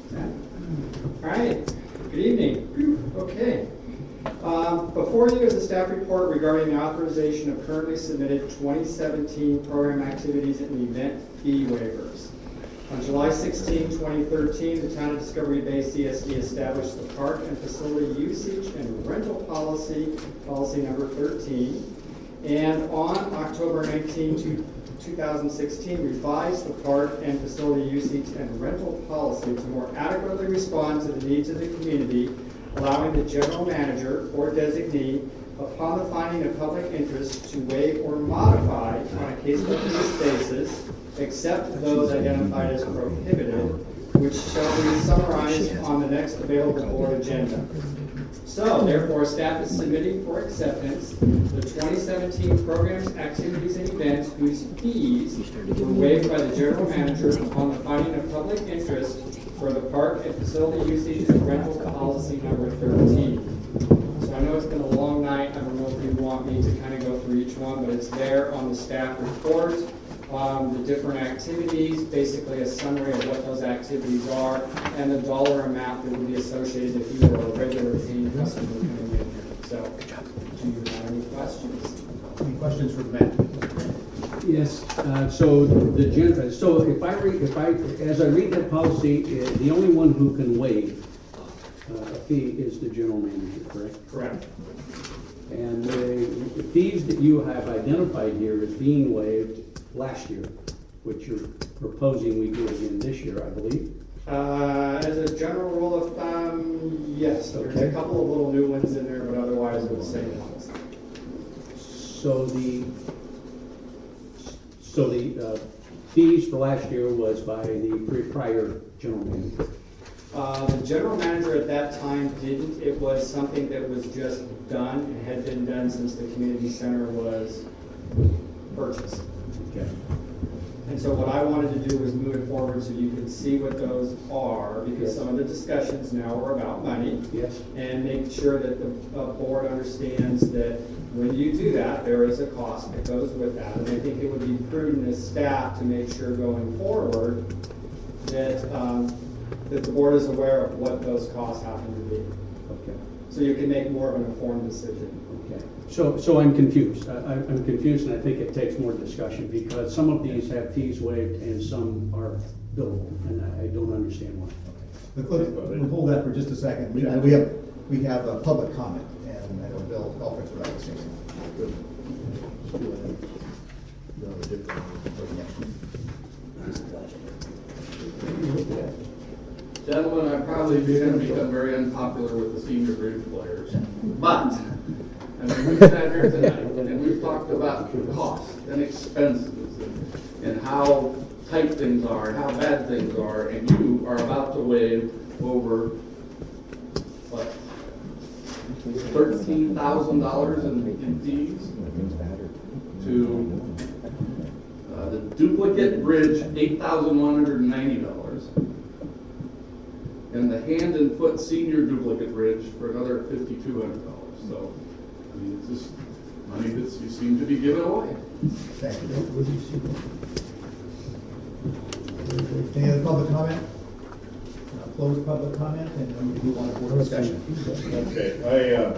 All right, good evening. Okay. Um, Before you is a staff report regarding the authorization of currently submitted twenty seventeen program activities and event fee waivers. On July sixteenth, twenty thirteen, the Town of Discovery Bay C S D established the park and facility usage and rental policy, policy number thirteen. And on October nineteenth, two thousand sixteen, revised the park and facility usage and rental policy to more adequately respond to the needs of the community, allowing the general manager or designee, upon the finding of public interest, to waive or modify on a case-by-case basis, except those identified as prohibited, which shall be summarized on the next available board agenda. So, therefore, staff is submitting for acceptance the twenty seventeen programs, activities, and events whose fees were waived by the general manager upon the finding of public interest for the park and facility usage and rental policy number thirteen. So I know it's been a long night. I don't know if you want me to kind of go through each one, but it's there on the staff report. Um, the different activities, basically a summary of what those activities are, and the dollar amount that would be associated if you were a regular paying customer coming in here. So, do you have any questions? Any questions for Matt? Yes, uh, so the gen, so if I read, if I, as I read that policy, uh, the only one who can waive uh, a fee is the general manager, correct? Correct. And the fees that you have identified here as being waived last year, which you're proposing we do again this year, I believe. Uh, as a general rule of thumb, yes. There's Okay. a couple of little new ones in there, but otherwise they're the same ones. So the so the uh, fees for last year was by the pre- prior general manager. Uh, the general manager at that time didn't. It was something that was just done and had been done since the community center was purchased. Okay. And so what I wanted to do was move it forward so you could see what those are, because some of the discussions now are about money. Yes. And make sure that the uh, board understands that when you do that, there is a cost that goes with that. And I think it would be prudent as staff to make sure going forward that, um, that the board is aware of what those costs happen to be. Okay. So you can make more of an informed decision. Okay. So, so I'm confused. I, I'm I'm confused, and I think it takes more discussion because some of these have fees waived and some are billable, and I, I don't understand why. But let's- We'll hold that for just a second. We, we have, we have a public comment, and I know Bill Elfrich would like to say something. Gentlemen, I'm probably going to become very unpopular with the senior bridge players, but, I mean, we've sat here tonight, and we've talked about costs and expenses, and, and how tight things are, and how bad things are, and you are about to waive over, what, thirteen thousand dollars in, in fees to uh, the duplicate bridge, eight thousand one hundred ninety dollars. And the hand and foot senior duplicate bridge for another fifty-two hundred dollars. So, I mean, it's just money that you seem to be giving away. Thank you. Any other public comment? Uh, Close public comment, and then we move on to board discussion. Okay, I, uh,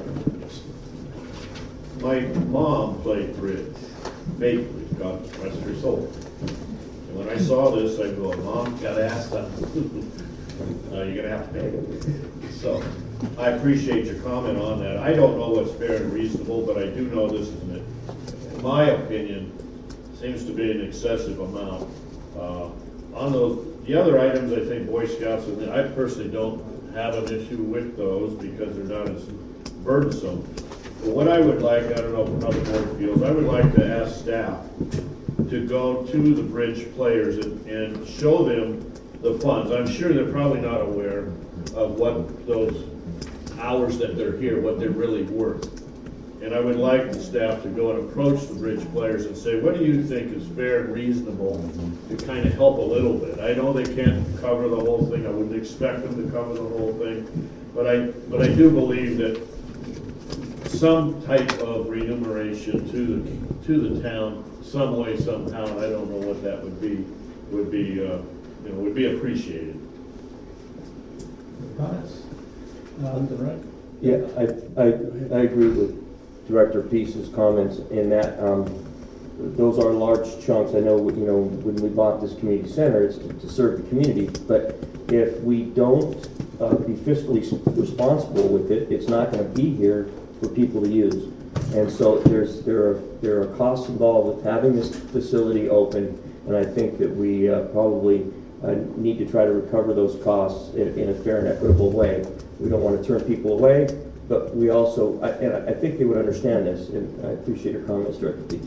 my mom played bridge, faithfully, God rest her soul. And when I saw this, I go, Mom, gotta ask them. Uh, you're gonna have to pay. So, I appreciate your comment on that. I don't know what's fair and reasonable, but I do know this is, an, in my opinion, seems to be an excessive amount. Uh, on those, the other items, I think Boy Scouts, and I personally don't have an issue with those because they're not as burdensome. But what I would like, I don't know how the board feels, I would like to ask staff to go to the bridge players and, and show them the funds. I'm sure they're probably not aware of what those hours that they're here, what they're really worth. And I would like the staff to go and approach the bridge players and say, what do you think is fair and reasonable to kind of help a little bit? I know they can't cover the whole thing. I wouldn't expect them to cover the whole thing. But I, but I do believe that some type of remuneration to the, to the town, some way, somehow, and I don't know what that would be, would be, uh, you know, would be appreciated. Comments? Uh, right? Yeah, I, I, I agree with Director Peace's comments in that um, those are large chunks. I know, you know, when we bought this community center, it's to, to serve the community, but if we don't uh, be fiscally responsible with it, it's not going to be here for people to use. And so there's there are there are costs involved with having this facility open, and I think that we uh, probably uh, need to try to recover those costs in, in a fair and equitable way. We don't want to turn people away, but we also, I, and I think they would understand this, and I appreciate your comments, Director Peace.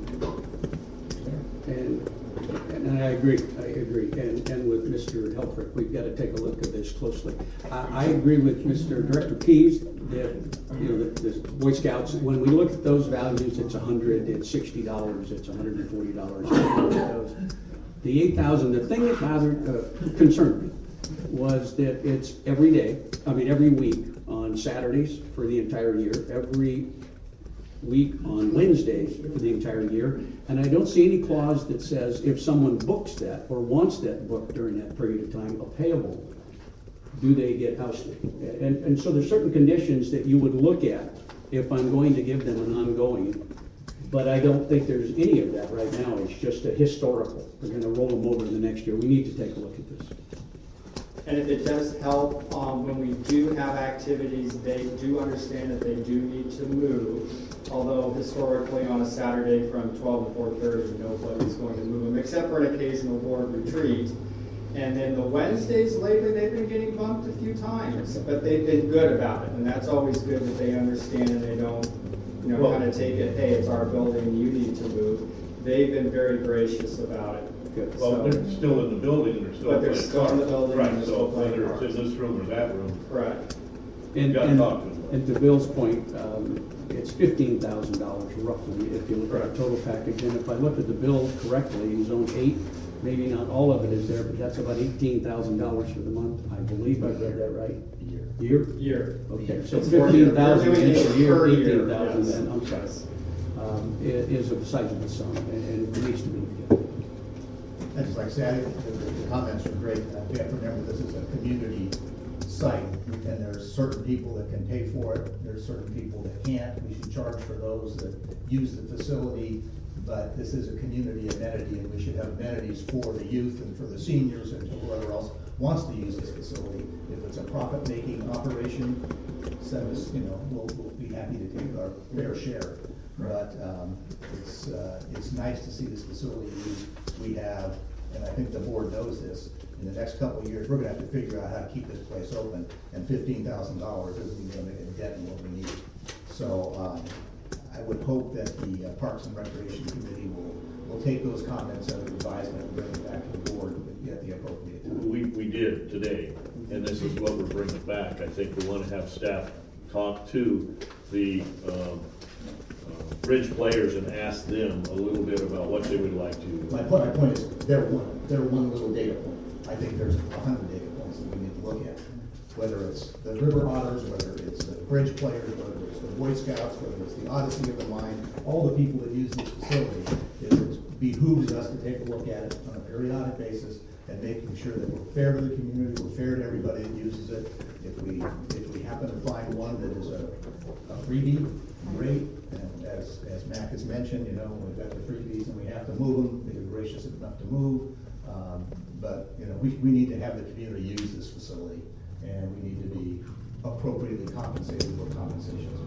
And, and I agree, I agree. And, and with Mister Helfrich, we've got to take a look at this closely. I, I agree with Mister Director Pease that, you know, the, the Boy Scouts, when we look at those values, it's a hundred, it's sixty dollars, it's one hundred and forty dollars. The eight thousand, the thing that bothered, uh, concerned me was that it's every day, I mean, every week on Saturdays for the entire year, every week on Wednesdays for the entire year, and I don't see any clause that says if someone books that or wants that book during that period of time, a payable, do they get ousted? And, and so there's certain conditions that you would look at if I'm going to give them an ongoing, but I don't think there's any of that right now. It's just a historical. We're going to roll them over the next year. We need to take a look at this. And if it does help, um, when we do have activities, they do understand that they do need to move. Although historically on a Saturday from twelve to four thirty, nobody's going to move them, except for an occasional board retreat. And then the Wednesdays lately, they've been getting bumped a few times, but they've been good about it. And that's always good that they understand and they don't, you know, kind of take it, hey, it's our building, you need to move. They've been very gracious about it. Well, So- they're still in the building and they're still But they're playing still in the cards. building Right, and they're so still playing whether it's cards. in this room or that room. Correct. And, gotta and, talk to them. and to Bill's point, um, it's fifteen thousand dollars roughly if you look at the total package. And if I look at the bill correctly, in zone eight, maybe not all of it is there, but that's about eighteen thousand dollars for the month. I believe I read that right. Year? Year. Okay, so It's for- fifteen thousand we're doing each it year, per year, eighteen thousand yes. then, I'm sorry. Um, i- is a sizable sum, and and it needs to be. I just like to say, I think the, the comments are great. Uh, We have to remember this is a community site, and there's certain people that can pay for it, there's certain people that can't. We should charge for those that use the facility, but this is a community amenity, and we should have amenities for the youth and for the seniors and whoever else wants to use this facility. If it's a profit-making operation, send us, you know, we'll, we'll be happy to take our fair share. But um, it's, uh, it's nice to see this facility used. We have, and I think the board knows this, in the next couple of years, we're gonna have to figure out how to keep this place open, and fifteen thousand dollars isn't gonna make a dent in what we need. So um, I would hope that the uh, Parks and Recreation Committee will, will take those comments under advisement and bring it back to the board at the appropriate time. We, we did today, and this is what we're bringing back. I think we want to have staff talk to the um, uh, bridge players and ask them a little bit about what they would like to. My point, my point is, they're one, they're one little data point. I think there's a hundred data points that we need to look at. Whether it's the River Otters, whether it's the bridge players, whether it's the Boy Scouts, whether it's the Odyssey of the Mind, all the people that use this facility, it behooves us to take a look at it on a periodic basis and making sure that we're fair to the community, we're fair to everybody that uses it. If we, if we happen to find one that is a, a freebie, great. And as, as Mac has mentioned, you know, we've got the freebies and we have to move them, they're gracious enough to move. Um, but, you know, we, we need to have the community use this facility, and we need to be appropriately compensated for compensations.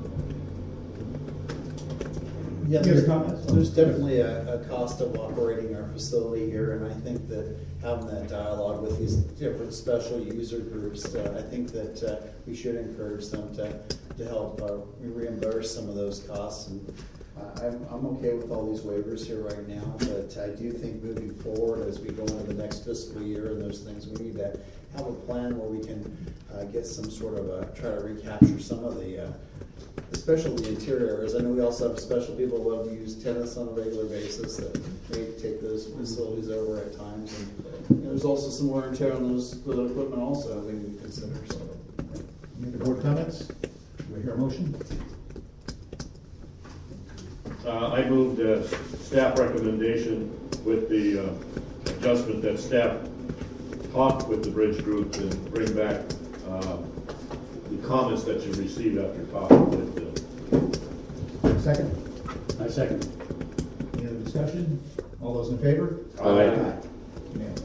Yeah, Any other there's, comments? there's definitely a, a cost of operating our facility here, and I think that having that dialogue with these different special user groups, uh, I think that uh, we should encourage them to, to help uh, reimburse some of those costs. And uh, I'm, I'm okay with all these waivers here right now, but I do think moving forward as we go into the next fiscal year and those things, we need to have a plan where we can uh, get some sort of a, try to recapture some of the uh, especially the interior areas. I know we also have special people who love to use tennis on a regular basis that may take those facilities over at times. And you know, there's also some wear and tear on those the equipment also we need to consider. So. Any other board comments? Do we hear a motion? Uh, I moved uh, staff recommendation with the uh, adjustment that staff talk with the bridge group and bring back uh, the comments that you received after talking with them. Second? I second. Any other discussion? All those in favor? Aye. Unanimous.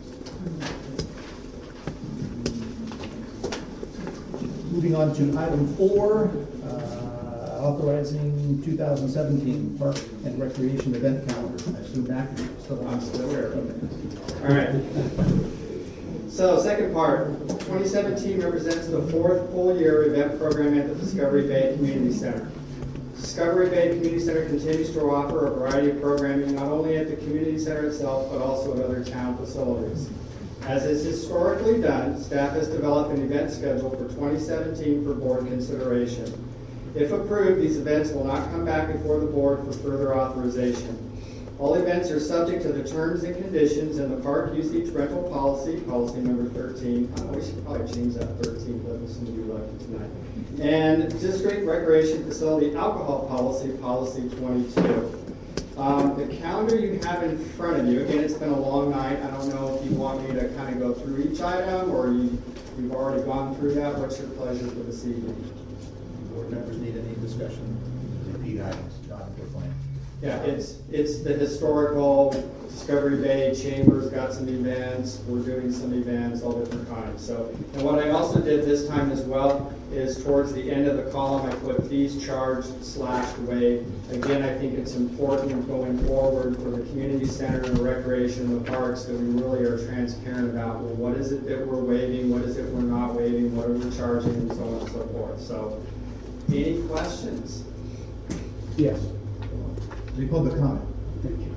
Moving on to item four, uh, authorizing two thousand seventeen Park and Recreation event calendar. I assume Mac is still on. Still there. All right. So, second part, twenty seventeen represents the fourth full year event program at the Discovery Bay Community Center. Discovery Bay Community Center continues to offer a variety of programming not only at the community center itself, but also at other town facilities. As is historically done, staff has developed an event schedule for twenty seventeen for board consideration. If approved, these events will not come back before the board for further authorization. All events are subject to the terms and conditions in the park usage rental policy, policy number thirteen. Uh, we should probably change that thirteen, but listen to you lucky tonight. And district recreation facility alcohol policy, policy twenty-two. Um, the calendar you have in front of you, again, it's been a long night. I don't know if you want me to kind of go through each item or you, you've already gone through that. What's your pleasure for this evening? Board members need any discussion? Repeat items, John, if you're fine. Yeah, it's it's the historical Discovery Bay Chamber's got some events. We're doing some events, all different kinds. So, and what I also did this time as well is towards the end of the column, I put fees charged slash waived. Again, I think it's important going forward for the community center and the recreation and the parks that we really are transparent about, well, what is it that we're waiving, what is it we're not waiving, what are we charging, and so on and so forth. So, any questions? Yes. Any public comment? Thank you.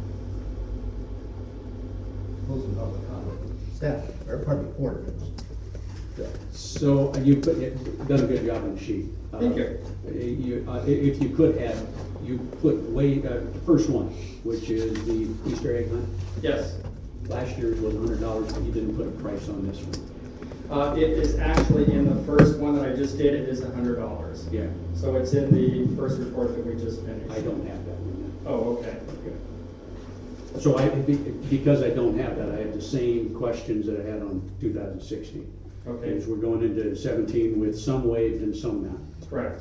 Close the public comment. Staff, or pardon me, board members. So uh, you put, you've done a good job on the sheet. Uh, Thank you. You, uh, if you could add, you put way, uh, the first one, which is the Easter egg hunt. Yes. Last year's was a hundred dollars, but you didn't put a price on this one. Uh, it is actually in the first one that I just did, it is a hundred dollars. Yeah. So it's in the first report that we just finished. I don't have that one. Oh, okay. So I, be- because I don't have that, I have the same questions that I had on two thousand sixteen. Okay. Because we're going into seventeen with some waived and some not. Correct.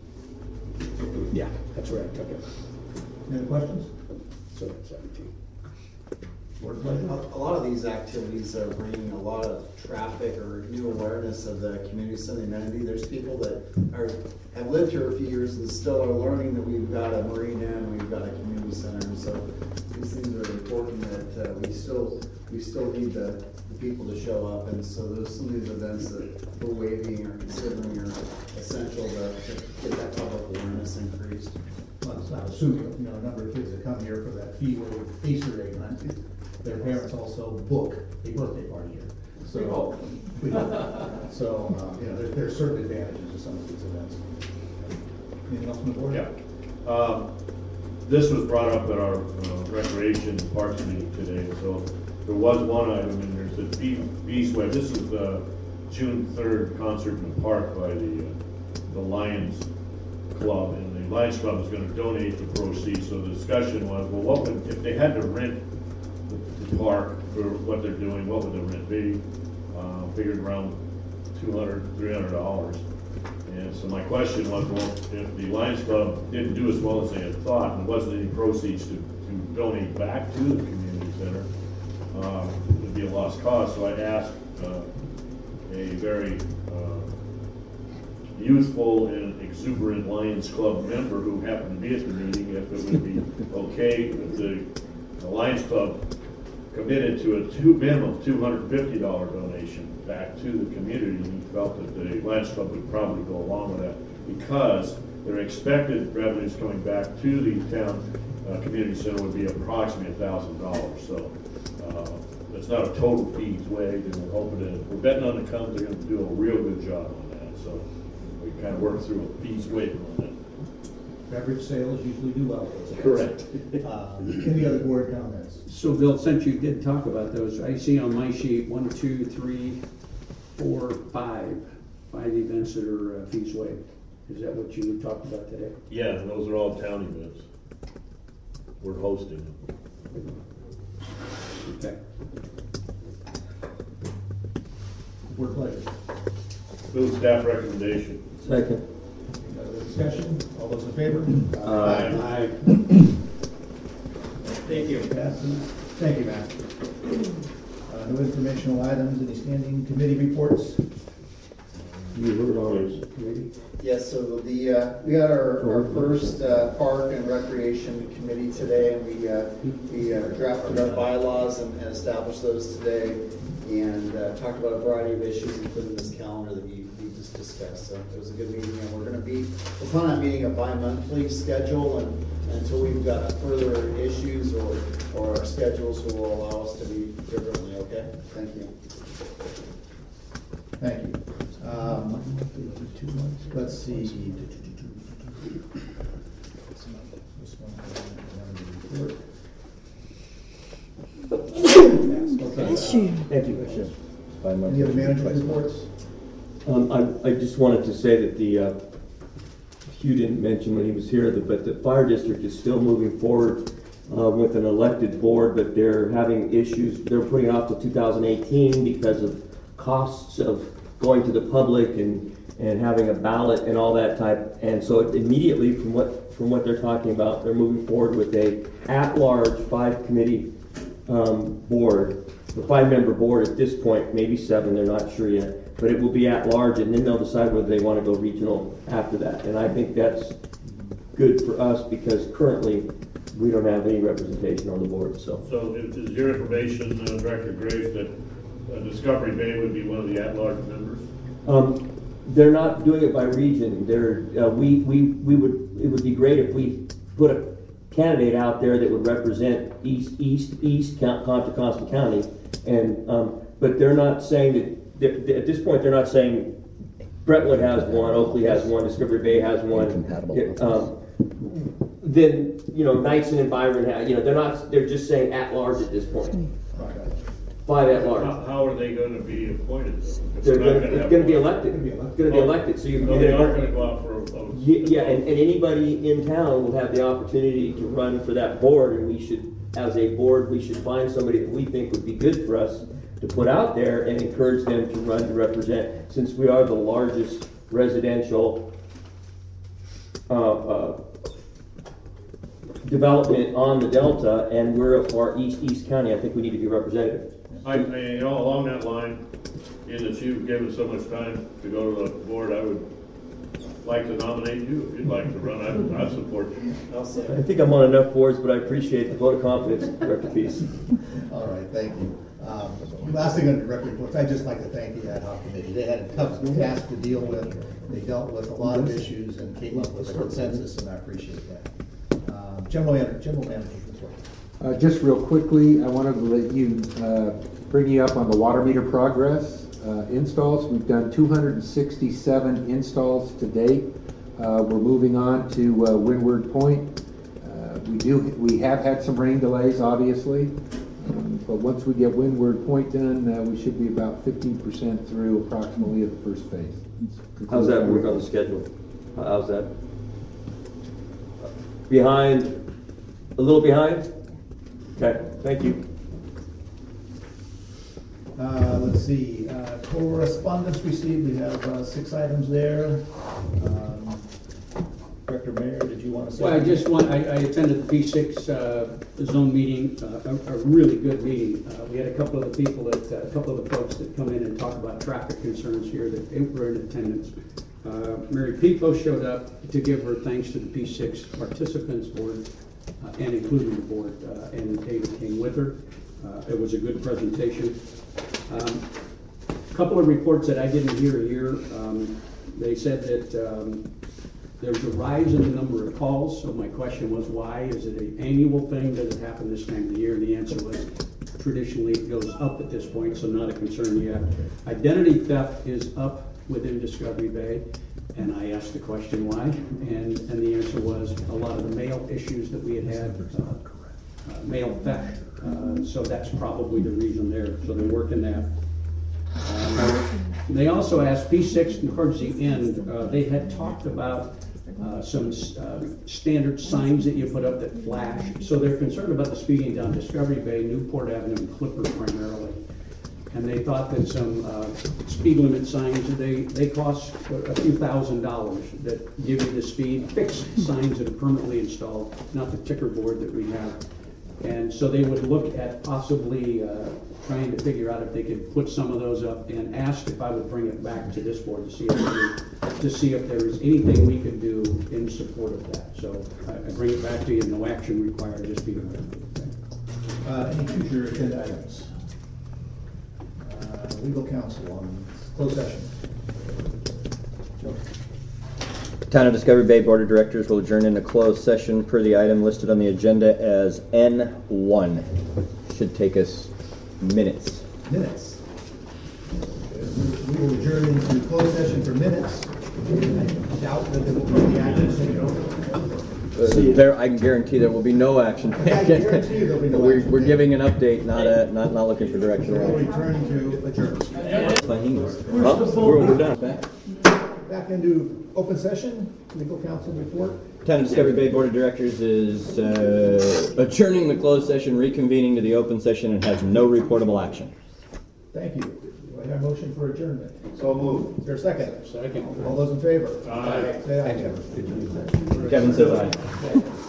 Yeah, that's right, okay. Any other questions? So that's seventeen. Board pleasure? A lot of these activities are bringing a lot of traffic or new awareness of the community center amenity. There's people that are, have lived here a few years and still are learning that we've got a marina and we've got a community center. And so these things are important that uh, we still we still need the, the people to show up. And so those some of these events that we're waiving or considering are essential to, to get that public awareness increased. Well, it's not assuming, you know, a number of kids that come here for that fee waive Easter egg hunt, their parents also book a birthday party here. So, we hope. So, um, you know, there's, there's certain advantages to some of these events. Anything else on the board? Yeah. Um, This was brought up at our uh, recreation parks meeting today, so there was one item in there that said Be- Beast Web. This is the June third concert in the park by the uh, the Lions Club, and the Lions Club is going to donate the proceeds. So the discussion was, well, what would, if they had to rent the, the park for what they're doing, what would the rent be? Uh, figured around two hundred, three hundred dollars. And so my question was, well, if the Lions Club didn't do as well as they had thought, and there wasn't any proceeds to, to donate back to the community center, uh, it would be a lost cause. So I asked uh, a very uh, youthful and exuberant Lions Club member who happened to be at the meeting if it would be okay if the, the Lions Club committed to a two minimum of two hundred fifty dollars donation back to the community, and he felt that the Lions Club would probably go along with that because their expected revenues coming back to the town uh, community center would be approximately a thousand dollars. So uh, it's not a total fees waived, and we're hoping to, we're betting on the Cubs. They're going to do a real good job on that. So we kind of worked through a fees waiver on that. Beverage sales usually do well. Correct. Uh, Any other board comments? So Bill, since you did talk about those, I see on my sheet, one, two, three, four, five, five events that are uh, fees waived. Is that what you talked about today? Yeah, those are all town events. We're hosting them. Okay. Board pleasure. Move staff recommendation. Second. Any other discussion? All those in favor? Aye. Aye. Thank you. Passes. Thank you, Matt. Uh, no informational items, any standing committee reports? You heard all those committee? Yes, so the, uh, we had our, our first, uh, park and recreation committee today, and we, uh, we uh, drafted our bylaws and and established those today, and, uh, talked about a variety of issues, including this calendar that we, we just discussed. So it was a good meeting, and we're gonna be, we're planning on meeting a bi-monthly schedule, and until we've got further issues or, or our schedules will allow us to be differently, okay? Thank you. Thank you. Um, let's see. Bless you. Thank you. Any other management reports? Um, I, I just wanted to say that the, uh, Hugh didn't mention when he was here, that, but the fire district is still moving forward uh, with an elected board, but they're having issues. They're putting it off to two thousand eighteen because of costs of going to the public and, and having a ballot and all that type. And so immediately from what from what they're talking about, they're moving forward with a at-large five-committee um, board, a five-member board at this point, maybe seven, they're not sure yet, but it will be at-large, and then they'll decide whether they want to go regional after that. And I think that's good for us because currently we don't have any representation on the board. So, So is is your information, uh, Director Graves, that uh, Discovery Bay would be one of the at-large members? Um, they're not doing it by region. They're, uh, we, we, we would, it would be great if we put a candidate out there that would represent East, East, East, Contra Costa County. And, um, but they're not saying that, they're, at this point, they're not saying Brentwood has one, Oakley has one, Discovery Bay has one. Um, then, you know, Knightson and Byron have, you know, they're not, they're just saying at large at this point. five at How, large. how are they gonna be appointed? It's They're not gonna, have it's gonna be one. elected. It's gonna be elected, so you're So they gonna are go- gonna go out for a vote. Ye- Yeah, and, and anybody in town will have the opportunity to run for that board, and we should, as a board, we should find somebody that we think would be good for us to put out there and encourage them to run to represent, since we are the largest residential uh, uh, development on the Delta, and we're a far east, East County, I think we need to be representative. I, I- you know, along that line, in that you've given so much time to go to the board, I would like to nominate you if you'd like to run. I, I support you. I'll say. I think I'm on enough boards, but I appreciate the vote of confidence, Director Peace. All right, thank you. Um, Last thing on the direct reports, I'd just like to thank the ad hoc committee. They had a tough task to deal with. They dealt with a lot of issues and came up with a consensus, and I appreciate that. Um, General Manager, General Manager's report. Uh, just real quickly, I wanted to let you, uh, bring you up on the water meter progress, uh, installs. We've done two hundred sixty-seven installs to date. Uh, we're moving on to, uh, Windward Point. Uh, we do, we have had some rain delays, obviously. Um, but once we get Windward Point done, uh, we should be about fifteen percent through approximately of the first phase. How's that work on the schedule? How's that? Behind, a little behind? Okay, thank you. Uh, let's see, uh, correspondence received, we have, uh, six items there. Um, Director Mayor, did you want to say? Well, I just want, I, I attended the P six uh, zone meeting, uh, a, a really good meeting. Uh, we had a couple of the people that, uh, a couple of the folks that come in and talk about traffic concerns here that they were in attendance. Uh, Mary Pico showed up to give her thanks to the P six participants board, uh, and including the board, uh, and David came with her. Uh, it was a good presentation. Um, a couple of reports that I didn't hear here. Um, they said that um, there's a rise in the number of calls, so my question was why? Is it an annual thing? Does it happen this time of the year? And the answer was traditionally it goes up at this point, so not a concern yet. Identity theft is up within Discovery Bay, and I asked the question why, and, and the answer was a lot of the mail issues that we had had, uh, uh, mail theft. Uh, so that's probably the reason there, so they're working that. Um, they also asked P six, towards the end, uh, they had talked about uh, some uh, standard signs that you put up that flash. So they're concerned about the speeding down Discovery Bay, Newport Avenue, and Clipper primarily. And they thought that some uh, speed limit signs, they, they cost a few thousand dollars that give you the speed, fixed signs that are permanently installed, not the ticker board that we have. And so they would look at possibly uh, trying to figure out if they could put some of those up, and asked if I would bring it back to this board to see if there, to see if there is anything we could do in support of that. So I, I bring it back to you, no action required, just be aware. Uh, any future agenda items? Uh, legal counsel on closed session. Town of Discovery Bay Board of Directors will adjourn into closed session per the item listed on the agenda as N one. Should take us minutes. Minutes. We will adjourn into closed session for minutes. I doubt that there will be any action taken. Uh, there, I can guarantee there will be no action. I guarantee you there'll be no we're, action we're taken. giving an update, not a, not not looking for direction. We'll return to adjourn. Well, we're, we're done. Back. Back into open session, legal counsel report. Town of Discovery Bay Board of Directors is uh, adjourning the closed session, reconvening to the open session, and has no reportable action. Thank you. Do I hear a motion for adjournment? So moved. Is there a second? Second. All those in favor? Aye. Say aye, Kevin. Kevin says aye.